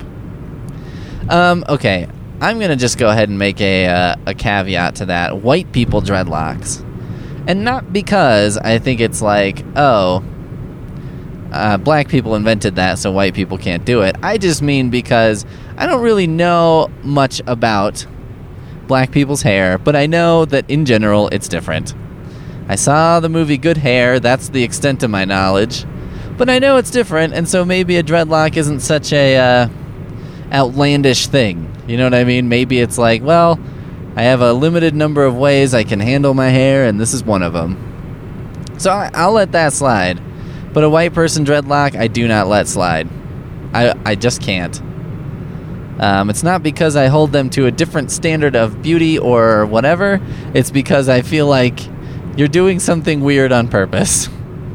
Um, okay, I'm gonna just go ahead and make a uh, a caveat to that. White people dreadlocks. And not because I think it's like, oh, uh, black people invented that, so white people can't do it. I just mean because I don't really know much about black people's hair, but I know that in general it's different. I saw the movie Good Hair, that's the extent of my knowledge. But I know it's different, and so maybe a dreadlock isn't such a uh, outlandish thing. You know what I mean? Maybe it's like, well, I have a limited number of ways I can handle my hair, and this is one of them. So I, I'll let that slide. But a white person dreadlock, I do not let slide. I, I just can't. Um, it's not because I hold them to a different standard of beauty or whatever. It's because I feel like you're doing something weird on purpose.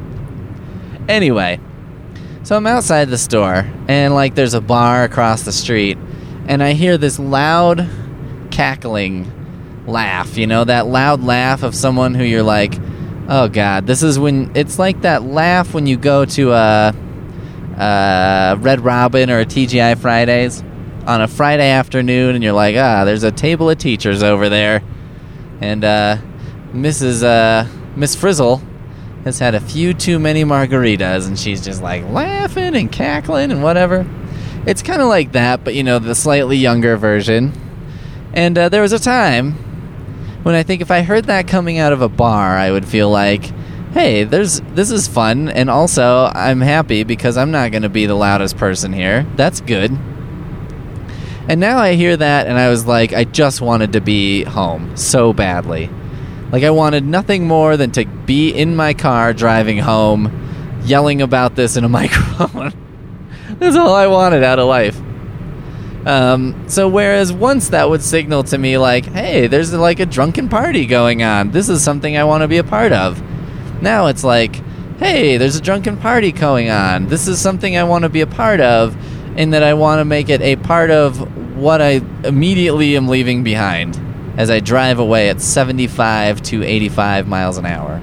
Anyway, so I'm outside the store, and like there's a bar across the street, and I hear this loud cackling laugh, you know, that loud laugh of someone who you're like, oh god, this is when, it's like that laugh when you go to a, a Red Robin or a T G I Fridays on a Friday afternoon, and you're like, ah, there's a table of teachers over there, and uh, Missus Uh, Miss Frizzle has had a few too many margaritas, and she's just like laughing and cackling and whatever. It's kind of like that, but you know, the slightly younger version. And uh, there was a time when I think if I heard that coming out of a bar, I would feel like, hey, there's this is fun, and also I'm happy because I'm not going to be the loudest person here. That's good. And now I hear that, and I was like, I just wanted to be home so badly. Like, I wanted nothing more than to be in my car driving home, yelling about this in a microphone. That's all I wanted out of life. Um, so whereas once that would signal to me like, hey, there's like a drunken party going on. This is something I want to be a part of. Now it's like, hey, there's a drunken party going on. This is something I want to be a part of, in that I want to make it a part of what I immediately am leaving behind as I drive away at seventy-five to eighty-five miles an hour.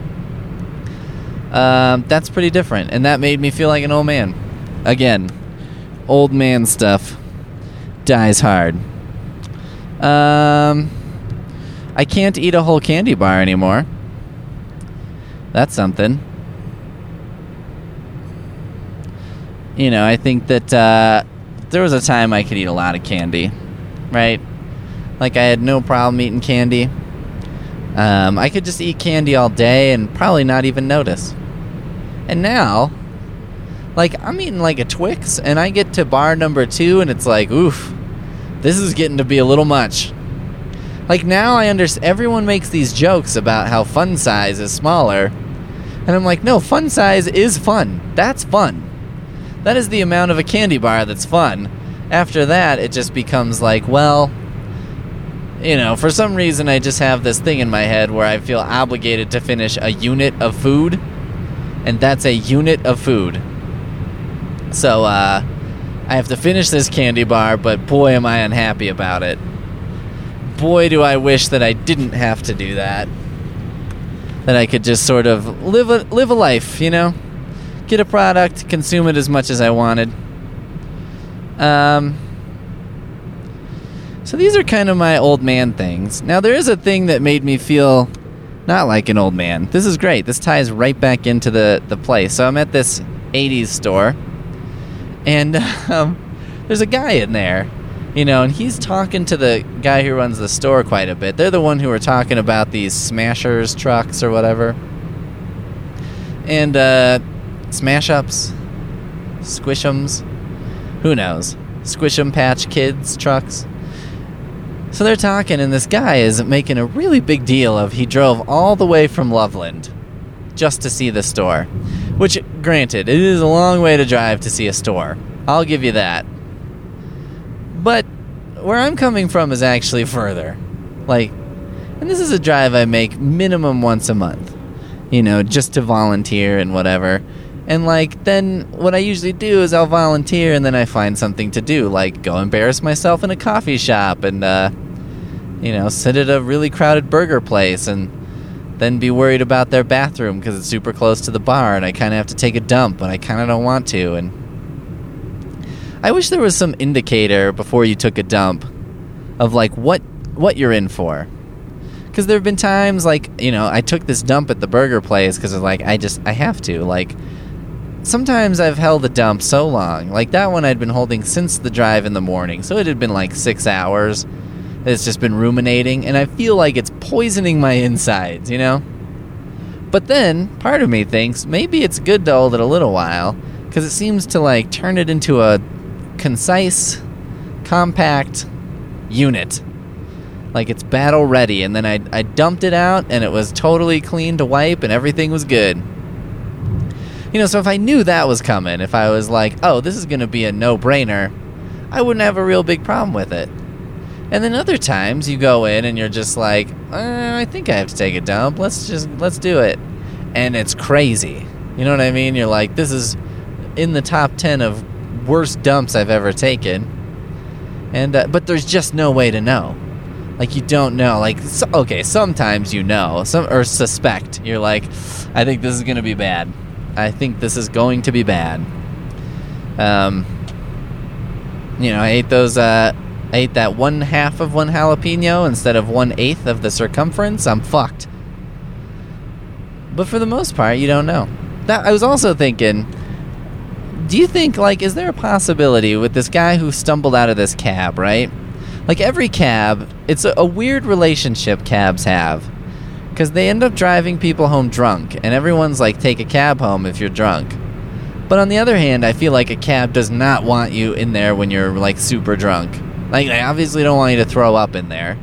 Um, that's pretty different, and that made me feel like an old man. Again, old man stuff dies hard. Um, I can't eat a whole candy bar anymore. That's something. You know, I think that uh, there was a time I could eat a lot of candy, right? Like, I had no problem eating candy. Um, I could just eat candy all day and probably not even notice. And now, like, I'm eating like a Twix, and I get to bar number two, and it's like, oof, this is getting to be a little much. Like, now I understand, everyone makes these jokes about how fun size is smaller, and I'm like, no, fun size is fun. That's fun. That is the amount of a candy bar that's fun. After that, it just becomes like, well, you know, for some reason I just have this thing in my head where I feel obligated to finish a unit of food, and that's a unit of food. So, uh, I have to finish this candy bar, but boy am I unhappy about it. Boy do I wish that I didn't have to do that. That I could just sort of live a, live a life, you know? Get a product, consume it as much as I wanted. Um... So these are kind of my old man things. Now, there is a thing that made me feel not like an old man. This is great. This ties right back into the, the place. So I'm at this eighties store, and um, there's a guy in there, you know, and he's talking to the guy who runs the store quite a bit. They're the one who are talking about these Smashers trucks or whatever. And uh, Smash-Ups, Squish-Ums, who knows? Squish-'em Patch Kids trucks. So they're talking, and this guy is making a really big deal of he drove all the way from Loveland just to see the store. Which, granted, it is a long way to drive to see a store. I'll give you that. But where I'm coming from is actually further. Like, and this is a drive I make minimum once a month. You know, just to volunteer and whatever. And, like, then what I usually do is I'll volunteer and then I find something to do. Like, go embarrass myself in a coffee shop and, uh, you know, sit at a really crowded burger place and then be worried about their bathroom because it's super close to the bar and I kind of have to take a dump, but I kind of don't want to. And I wish there was some indicator before you took a dump of, like, what what you're in for. Because there have been times, like, you know, I took this dump at the burger place because, like, I just, I have to, like... Sometimes I've held a dump so long. Like, that one I'd been holding since the drive in the morning. So it had been like six hours. It's just been ruminating. And I feel like it's poisoning my insides, you know? But then, part of me thinks, maybe it's good to hold it a little while. Because it seems to, like, turn it into a concise, compact unit. Like, it's battle ready. And then I, I dumped it out, and it was totally clean to wipe, and everything was good. You know, so if I knew that was coming, if I was like, oh, this is going to be a no-brainer, I wouldn't have a real big problem with it. And then other times you go in and you're just like, uh, I think I have to take a dump. Let's just, let's do it. And it's crazy. You know what I mean? You're like, this is in the top ten of worst dumps I've ever taken. And, uh, but there's just no way to know. Like, you don't know. Like, so, okay, sometimes you know, some or suspect. You're like, I think this is going to be bad. I think this is going to be bad. Um, you know, I ate those, uh, I ate that one half of one jalapeno instead of one eighth of the circumference. I'm fucked. But for the most part, you don't know. That, I was also thinking, do you think, like, is there a possibility with this guy who stumbled out of this cab, right? Like, every cab, it's a, a weird relationship cabs have. Because they end up driving people home drunk, and everyone's like, take a cab home if you're drunk. But on the other hand, I feel like a cab does not want you in there when you're, like, super drunk. Like, they obviously don't want you to throw up in there.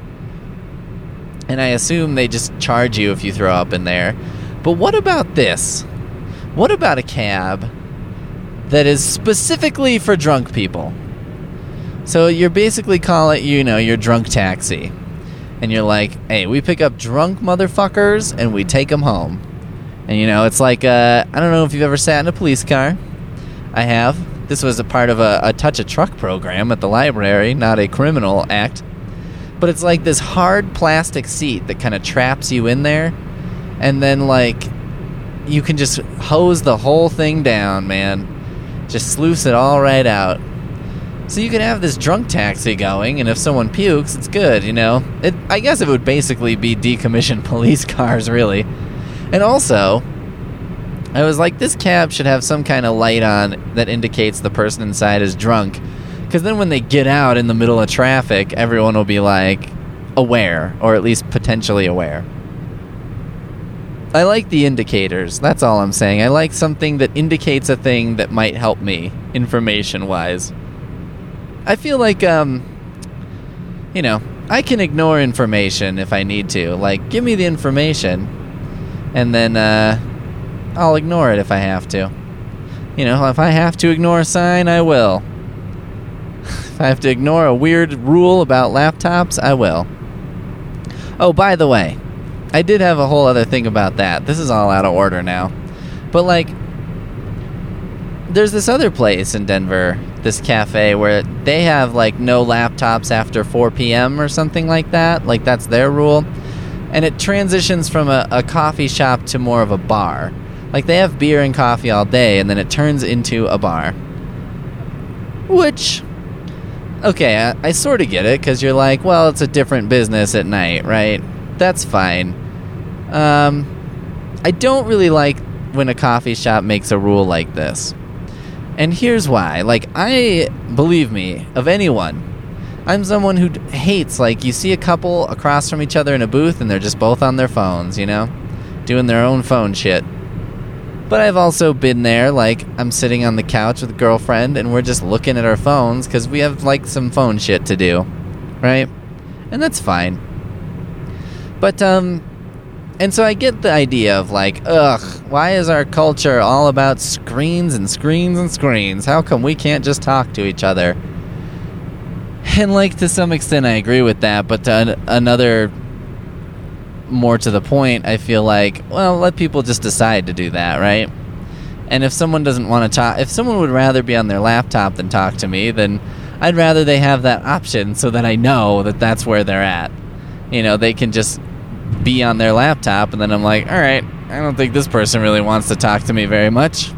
And I assume they just charge you if you throw up in there. But what about this? What about a cab that is specifically for drunk people? So you're basically call it, you know, your drunk taxi. And you're like, hey, we pick up drunk motherfuckers and we take them home. And, you know, it's like, uh, I don't know if you've ever sat in a police car. I have. This was a part of a, a Touch a Truck program at the library, not a criminal act. But it's like this hard plastic seat that kind of traps you in there. And then, like, you can just hose the whole thing down, man. Just sluice it all right out. So you could have this drunk taxi going, and if someone pukes, it's good, you know? It, I guess it would basically be decommissioned police cars, really. And also, I was like, this cab should have some kind of light on that indicates the person inside is drunk. Because then when they get out in the middle of traffic, everyone will be, like, aware, or at least potentially aware. I like the indicators, that's all I'm saying. I like something that indicates a thing that might help me, information-wise. I feel like, um, you know, I can ignore information if I need to. Like, give me the information, and then, uh, I'll ignore it if I have to. You know, if I have to ignore a sign, I will. If I have to ignore a weird rule about laptops, I will. Oh, by the way, I did have a whole other thing about that. This is all out of order now. But, like, there's this other place in Denver, this cafe, where they have, like, no laptops after four p.m. or something like that. Like, that's their rule. And it transitions from a, a coffee shop to more of a bar. Like, they have beer and coffee all day, and then it turns into a bar. Which, okay, I, I sort of get it, because you're like, well, it's a different business at night, right? That's fine. Um, I don't really like when a coffee shop makes a rule like this. And here's why. Like, I, believe me, of anyone, I'm someone who hates, like, you see a couple across from each other in a booth, and they're just both on their phones, you know? Doing their own phone shit. But I've also been there, like, I'm sitting on the couch with a girlfriend, and we're just looking at our phones, because we have, like, some phone shit to do, right? And that's fine. But, um, and so I get the idea of, like, ugh, why is our culture all about screens and screens and screens? How come we can't just talk to each other? And, like, to some extent I agree with that, but to an- another... more to the point, I feel like, well, let people just decide to do that, right? And if someone doesn't want to talk, if someone would rather be on their laptop than talk to me, then I'd rather they have that option so that I know that that's where they're at. You know, they can just be on their laptop, and then I'm like, all right, I don't think this person really wants to talk to me very much.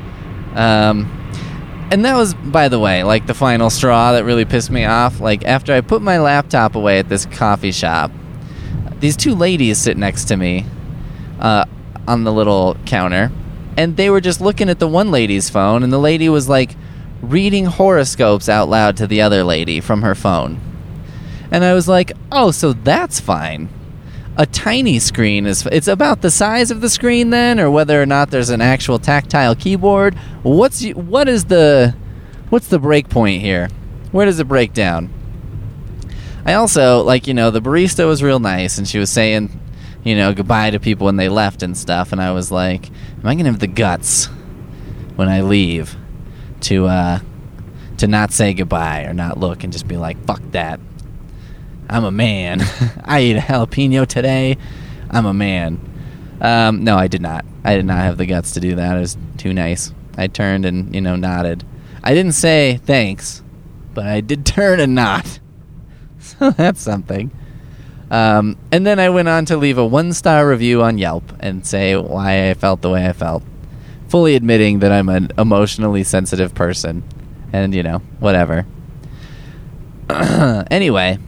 Um, and that was, by the way, like the final straw that really pissed me off. Like, after I put my laptop away at this coffee shop, these two ladies sit next to me uh, on the little counter, and they were just looking at the one lady's phone, and the lady was, like, reading horoscopes out loud to the other lady from her phone. And I was like, oh, so that's fine. A tiny screen is... It's about the size of the screen, then, or whether or not there's an actual tactile keyboard. What's what is the... What's the break point here? Where does it break down? I also, like, you know, the barista was real nice, and she was saying, you know, goodbye to people when they left and stuff, and I was like, am I going to have the guts when I leave to, uh, to not say goodbye or not look and just be like, fuck that. I'm a man. I ate a jalapeno today. I'm a man. Um, no, I did not. I did not have the guts to do that. It was too nice. I turned and, you know, nodded. I didn't say thanks, but I did turn and nod. So that's something. Um, and then I went on to leave a one-star review on Yelp and say why I felt the way I felt, fully admitting that I'm an emotionally sensitive person. And, you know, whatever. Anyway.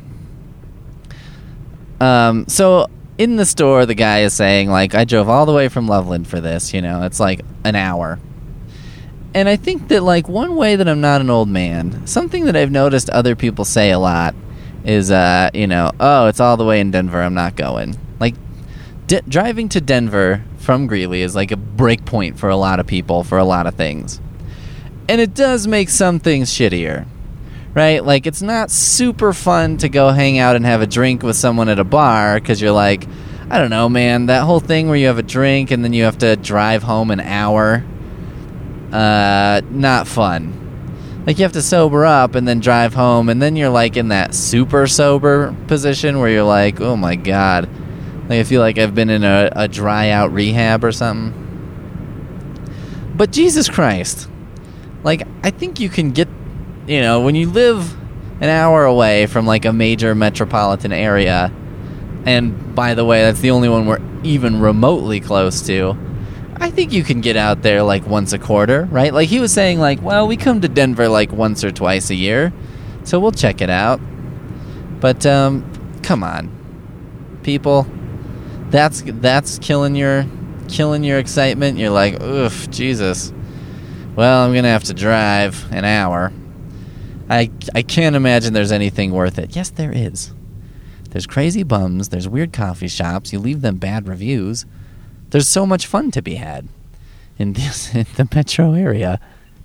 Um, so in the store, the guy is saying, like, I drove all the way from Loveland for this, you know, it's like an hour. And I think that, like, one way that I'm not an old man, something that I've noticed other people say a lot is, uh, you know, oh, it's all the way in Denver, I'm not going. Like, d- driving to Denver from Greeley is like a break point for a lot of people, for a lot of things. And it does make some things shittier, right? Like, it's not super fun to go hang out and have a drink with someone at a bar, because you're like, I don't know, man, that whole thing where you have a drink and then you have to drive home an hour, uh, not fun. Like, you have to sober up and then drive home, and then you're, like, in that super sober position where you're like, oh, my God. Like, I feel like I've been in a, a dry-out rehab or something. But Jesus Christ. Like, I think you can get, you know, when you live an hour away from, like, a major metropolitan area, and, by the way, that's the only one we're even remotely close to, I think you can get out there, like, once a quarter, right? Like, he was saying, like, well, we come to Denver, like, once or twice a year, so we'll check it out. But, um, come on, people. That's that's killing your killing your excitement. You're like, oof, Jesus. Well, I'm going to have to drive an hour. I, I can't imagine there's anything worth it. Yes, there is. There's crazy bums. There's weird coffee shops. You leave them bad reviews. There's so much fun to be had in, this, in the metro area.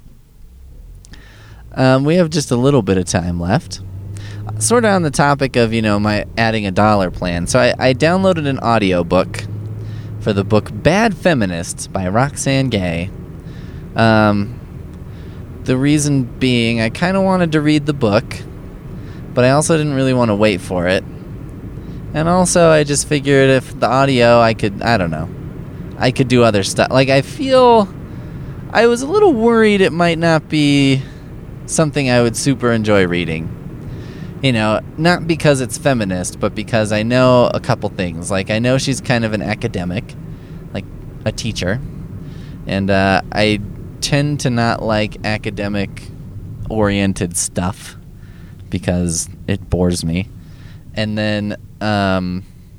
Um, we have just a little bit of time left. Sort of on the topic of, you know, my adding a dollar plan. So I, I downloaded an audiobook for the book Bad Feminists by Roxane Gay. Um, the reason being, I kind of wanted to read the book, but I also didn't really want to wait for it. And also, I just figured if the audio, I could, I don't know, I could do other stuff. Like, I feel, I was a little worried it might not be something I would super enjoy reading. You know, not because it's feminist, but because I know a couple things. Like, I know she's kind of an academic, like a teacher. And uh, I tend to not like academic-oriented stuff because it bores me. And then um,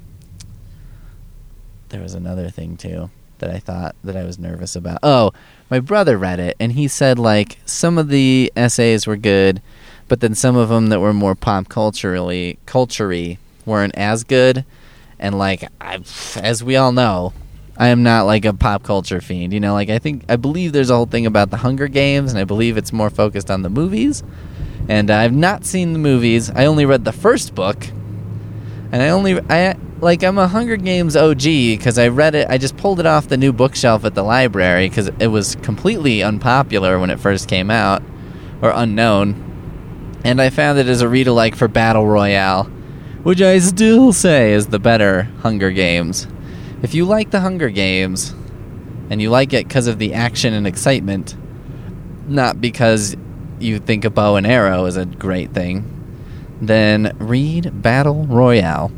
there was another thing, too, that I thought that I was nervous about. Oh, my brother read it, and he said, like, some of the essays were good, but then some of them that were more pop culturally, culture-y weren't as good. And, like, I, as we all know, I am not, like, a pop culture fiend. You know, like, I think, I believe there's a whole thing about the Hunger Games, and I believe it's more focused on the movies. And I've not seen the movies. I only read the first book. And I only, I like, I'm a Hunger Games O G because I read it, I just pulled it off the new bookshelf at the library because it was completely unpopular when it first came out, or unknown. And I found it as a read-alike for Battle Royale, which I still say is the better Hunger Games. If you like the Hunger Games, and you like it because of the action and excitement, not because you think a bow and arrow is a great thing, then read Battle Royale.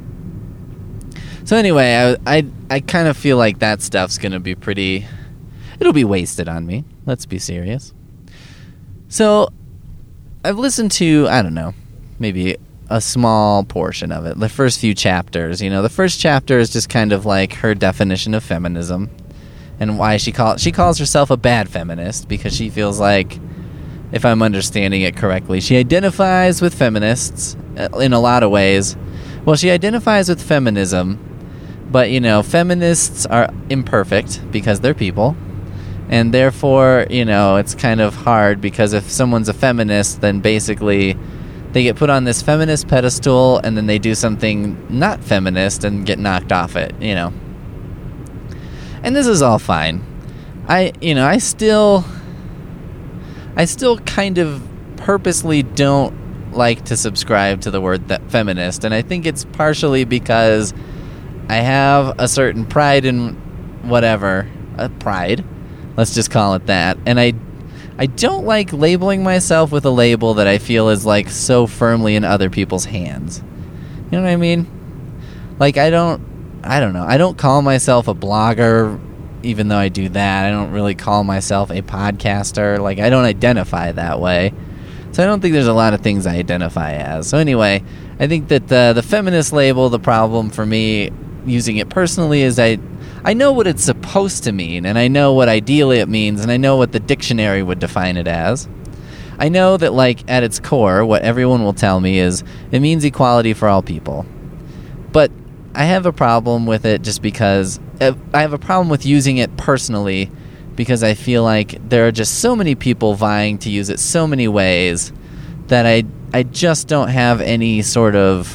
So anyway, I I, I kind of feel like that stuff's going to be pretty... It'll be wasted on me. Let's be serious. So I've listened to, I don't know, maybe a small portion of it. The first few chapters, you know, the first chapter is just kind of like her definition of feminism and why she call she calls herself a bad feminist because she feels like, if I'm understanding it correctly, she identifies with feminists in a lot of ways. Well, she identifies with feminism, but, you know, feminists are imperfect because they're people. And therefore, you know, it's kind of hard because if someone's a feminist, then basically they get put on this feminist pedestal and then they do something not feminist and get knocked off it, you know. And this is all fine. I, you know, I still, I still kind of purposely don't like to subscribe to the word that feminist. And I think it's partially because I have a certain pride in whatever, a pride. Let's just call it that. And I I don't like labeling myself with a label that I feel is, like, so firmly in other people's hands. You know what I mean? Like, I don't, I don't know. I don't call myself a blogger, even though I do that. I don't really call myself a podcaster. Like, I don't identify that way. So I don't think there's a lot of things I identify as. So anyway, I think that the, the feminist label, the problem for me using it personally is I... I know what it's supposed to mean, and I know what ideally it means, and I know what the dictionary would define it as. I know that, like, at its core, what everyone will tell me is it means equality for all people. But I have a problem with it just because I have a problem with using it personally because I feel like there are just so many people vying to use it so many ways that I I just don't have any sort of...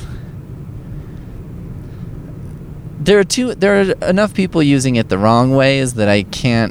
There are two. There are enough people using it the wrong ways that I can't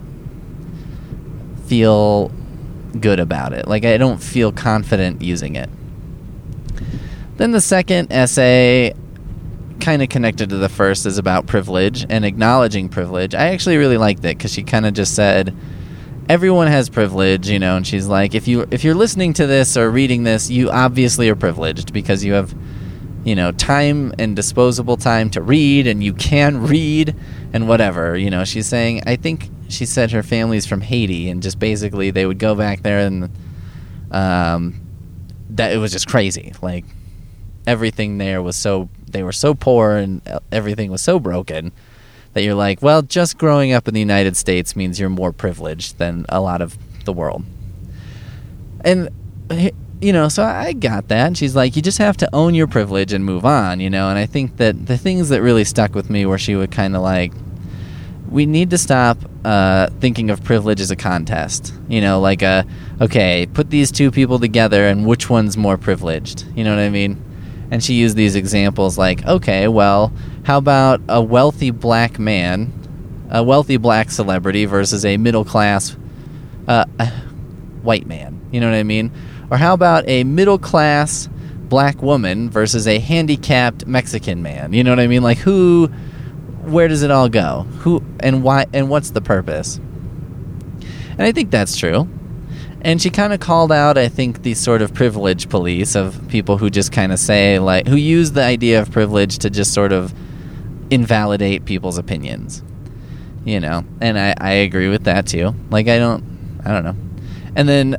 feel good about it. Like, I don't feel confident using it. Then the second essay, kind of connected to the first, is about privilege and acknowledging privilege. I actually really liked it because she kind of just said, everyone has privilege, you know, and she's like, if you if you're listening to this or reading this, you obviously are privileged because you have, you know, time and disposable time to read, and you can read, and whatever. You know, she's saying, I think she said her family's from Haiti, and just basically they would go back there, and um, that it was just crazy. Like, everything there was so, they were so poor, and everything was so broken, that you're like, well, just growing up in the United States means you're more privileged than a lot of the world. And... You know, so I got that. And she's like, you just have to own your privilege and move on, you know. And I think that the things that really stuck with me were she would kind of like, we need to stop uh, thinking of privilege as a contest. You know, like, a, okay, put these two people together and which one's more privileged? You know what I mean? And she used these examples like, okay, well, how about a wealthy black man, a wealthy black celebrity versus a middle-class uh, white man? You know what I mean? Or how about a middle-class black woman versus a handicapped Mexican man. You know what I mean? Like, who, where does it all go? Who, and why, and what's the purpose? And I think that's true. And she kind of called out, I think, these sort of privilege police of people who just kind of say, like, who use the idea of privilege to just sort of invalidate people's opinions. You know, and I, I agree with that too. Like, I don't, I don't know. And then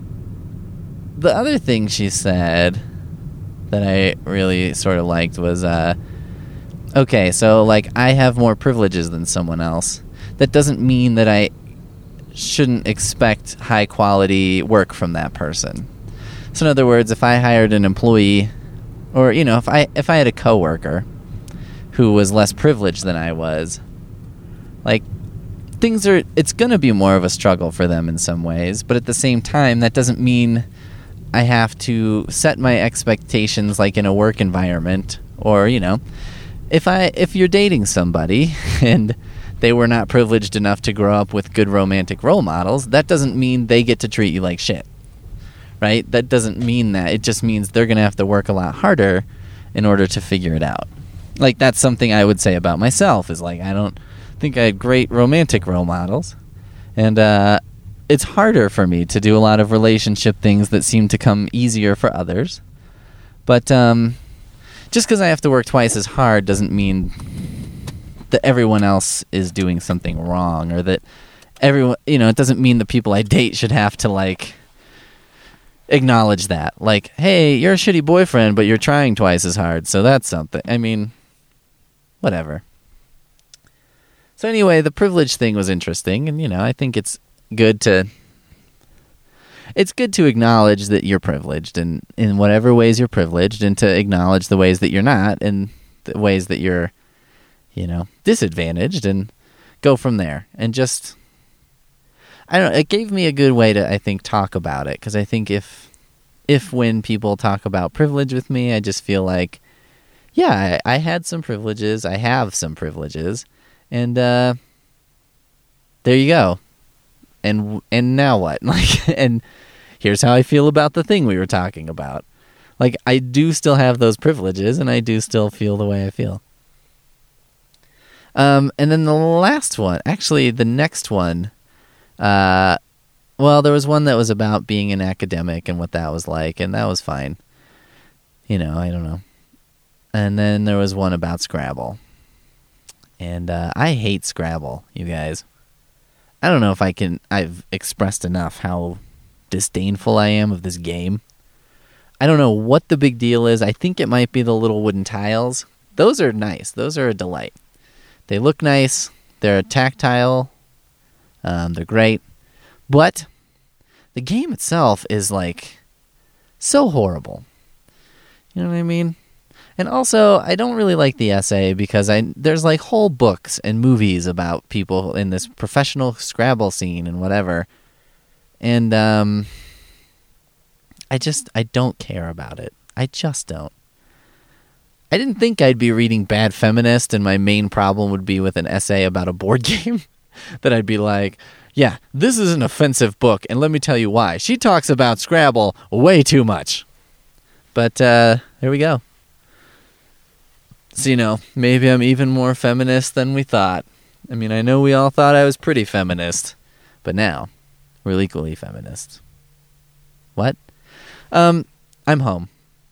the other thing she said that I really sort of liked was, uh, okay, so, like, I have more privileges than someone else. That doesn't mean that I shouldn't expect high quality work from that person. So in other words, if I hired an employee, or, you know, if I if I had a coworker who was less privileged than I was, like, things are, it's going to be more of a struggle for them in some ways, but at the same time, that doesn't mean I have to set my expectations like in a work environment, or, you know, if I if you're dating somebody and they were not privileged enough to grow up with good romantic role models, that doesn't mean they get to treat you like shit, right? That doesn't mean that. It just means they're going to have to work a lot harder in order to figure it out. Like, that's something I would say about myself, is like, I don't think I had great romantic role models, and uh, it's harder for me to do a lot of relationship things that seem to come easier for others. But um, just because I have to work twice as hard doesn't mean that everyone else is doing something wrong, or that everyone, you know, it doesn't mean the people I date should have to, like, acknowledge that. Like, hey, you're a shitty boyfriend, but you're trying twice as hard, so that's something. I mean, whatever. So anyway, the privilege thing was interesting, and, you know, I think it's good to, it's good to acknowledge that you're privileged, and in whatever ways you're privileged, and to acknowledge the ways that you're not, and the ways that you're, you know, disadvantaged, and go from there. And just, I don't know, it gave me a good way to, I think, talk about it, because I think if, if when people talk about privilege with me, I just feel like, yeah, I, I had some privileges, I have some privileges, and uh, there you go. And and now what? Like, and here's how I feel about the thing we were talking about. Like, I do still have those privileges, and I do still feel the way I feel. Um, and then the last one, actually the next one, uh, well, there was one that was about being an academic and what that was like, and that was fine. You know, I don't know. And then there was one about Scrabble. And uh, I hate Scrabble, you guys. I don't know if I can, I've expressed enough how disdainful I am of this game. I don't know what the big deal is. I think it might be the little wooden tiles. Those are nice. Those are a delight. They look nice. They're tactile. Um, they're great. But the game itself is, like, so horrible. You know what I mean? And also, I don't really like the essay because I there's, like, whole books and movies about people in this professional Scrabble scene and whatever. And um, I just, I don't care about it. I just don't. I didn't think I'd be reading Bad Feminist and my main problem would be with an essay about a board game. That I'd be like, yeah, this is an offensive book, and let me tell you why. She talks about Scrabble way too much. But uh, there we go. So, you know, maybe I'm even more feminist than we thought. I mean, I know we all thought I was pretty feminist, but now we're equally feminist. What? Um, I'm home.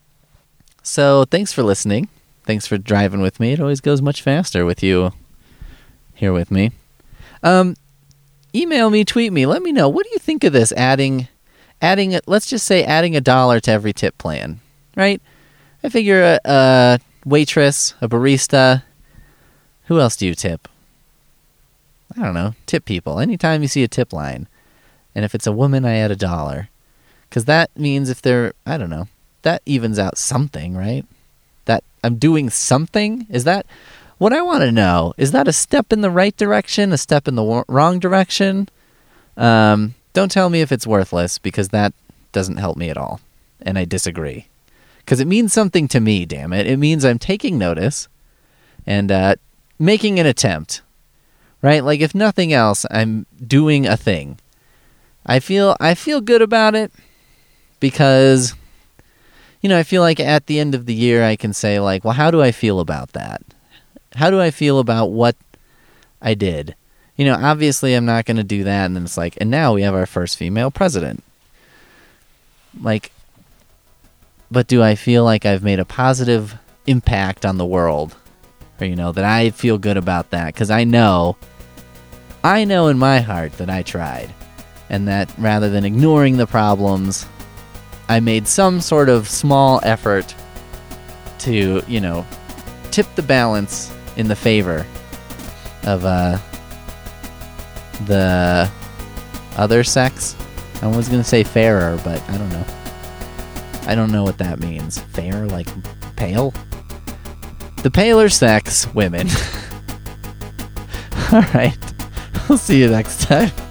So thanks for listening. Thanks for driving with me. It always goes much faster with you here with me. Um, email me, tweet me. Let me know. What do you think of this? Adding, adding. Let's just say adding a dollar to every tip plan, right? I figure a, a waitress, a barista. Who else do you tip? I don't know. Tip people. Anytime you see a tip line, and if it's a woman, I add a dollar, because that means if they're, I don't know, that evens out something, right? That I'm doing something. Is that what I want to know? Is that a step in the right direction? A step in the w- wrong direction? Um, don't tell me if it's worthless, because that doesn't help me at all, and I disagree. Because it means something to me, damn it. It means I'm taking notice and uh, making an attempt, right? Like, if nothing else, I'm doing a thing. I feel I feel good about it because, you know, I feel like at the end of the year I can say, like, well, how do I feel about that? How do I feel about what I did? You know, obviously I'm not going to do that, and then it's like, and now we have our first female president. Like, but do I feel like I've made a positive impact on the world? Or, you know, that I feel good about that? Because I know, I know in my heart that I tried. And that rather than ignoring the problems, I made some sort of small effort to, you know, tip the balance in the favor of uh, the other sex. I was going to say fairer, but I don't know. I don't know what that means. Fair, like pale? The paler sex, women. All right. We'll see you next time.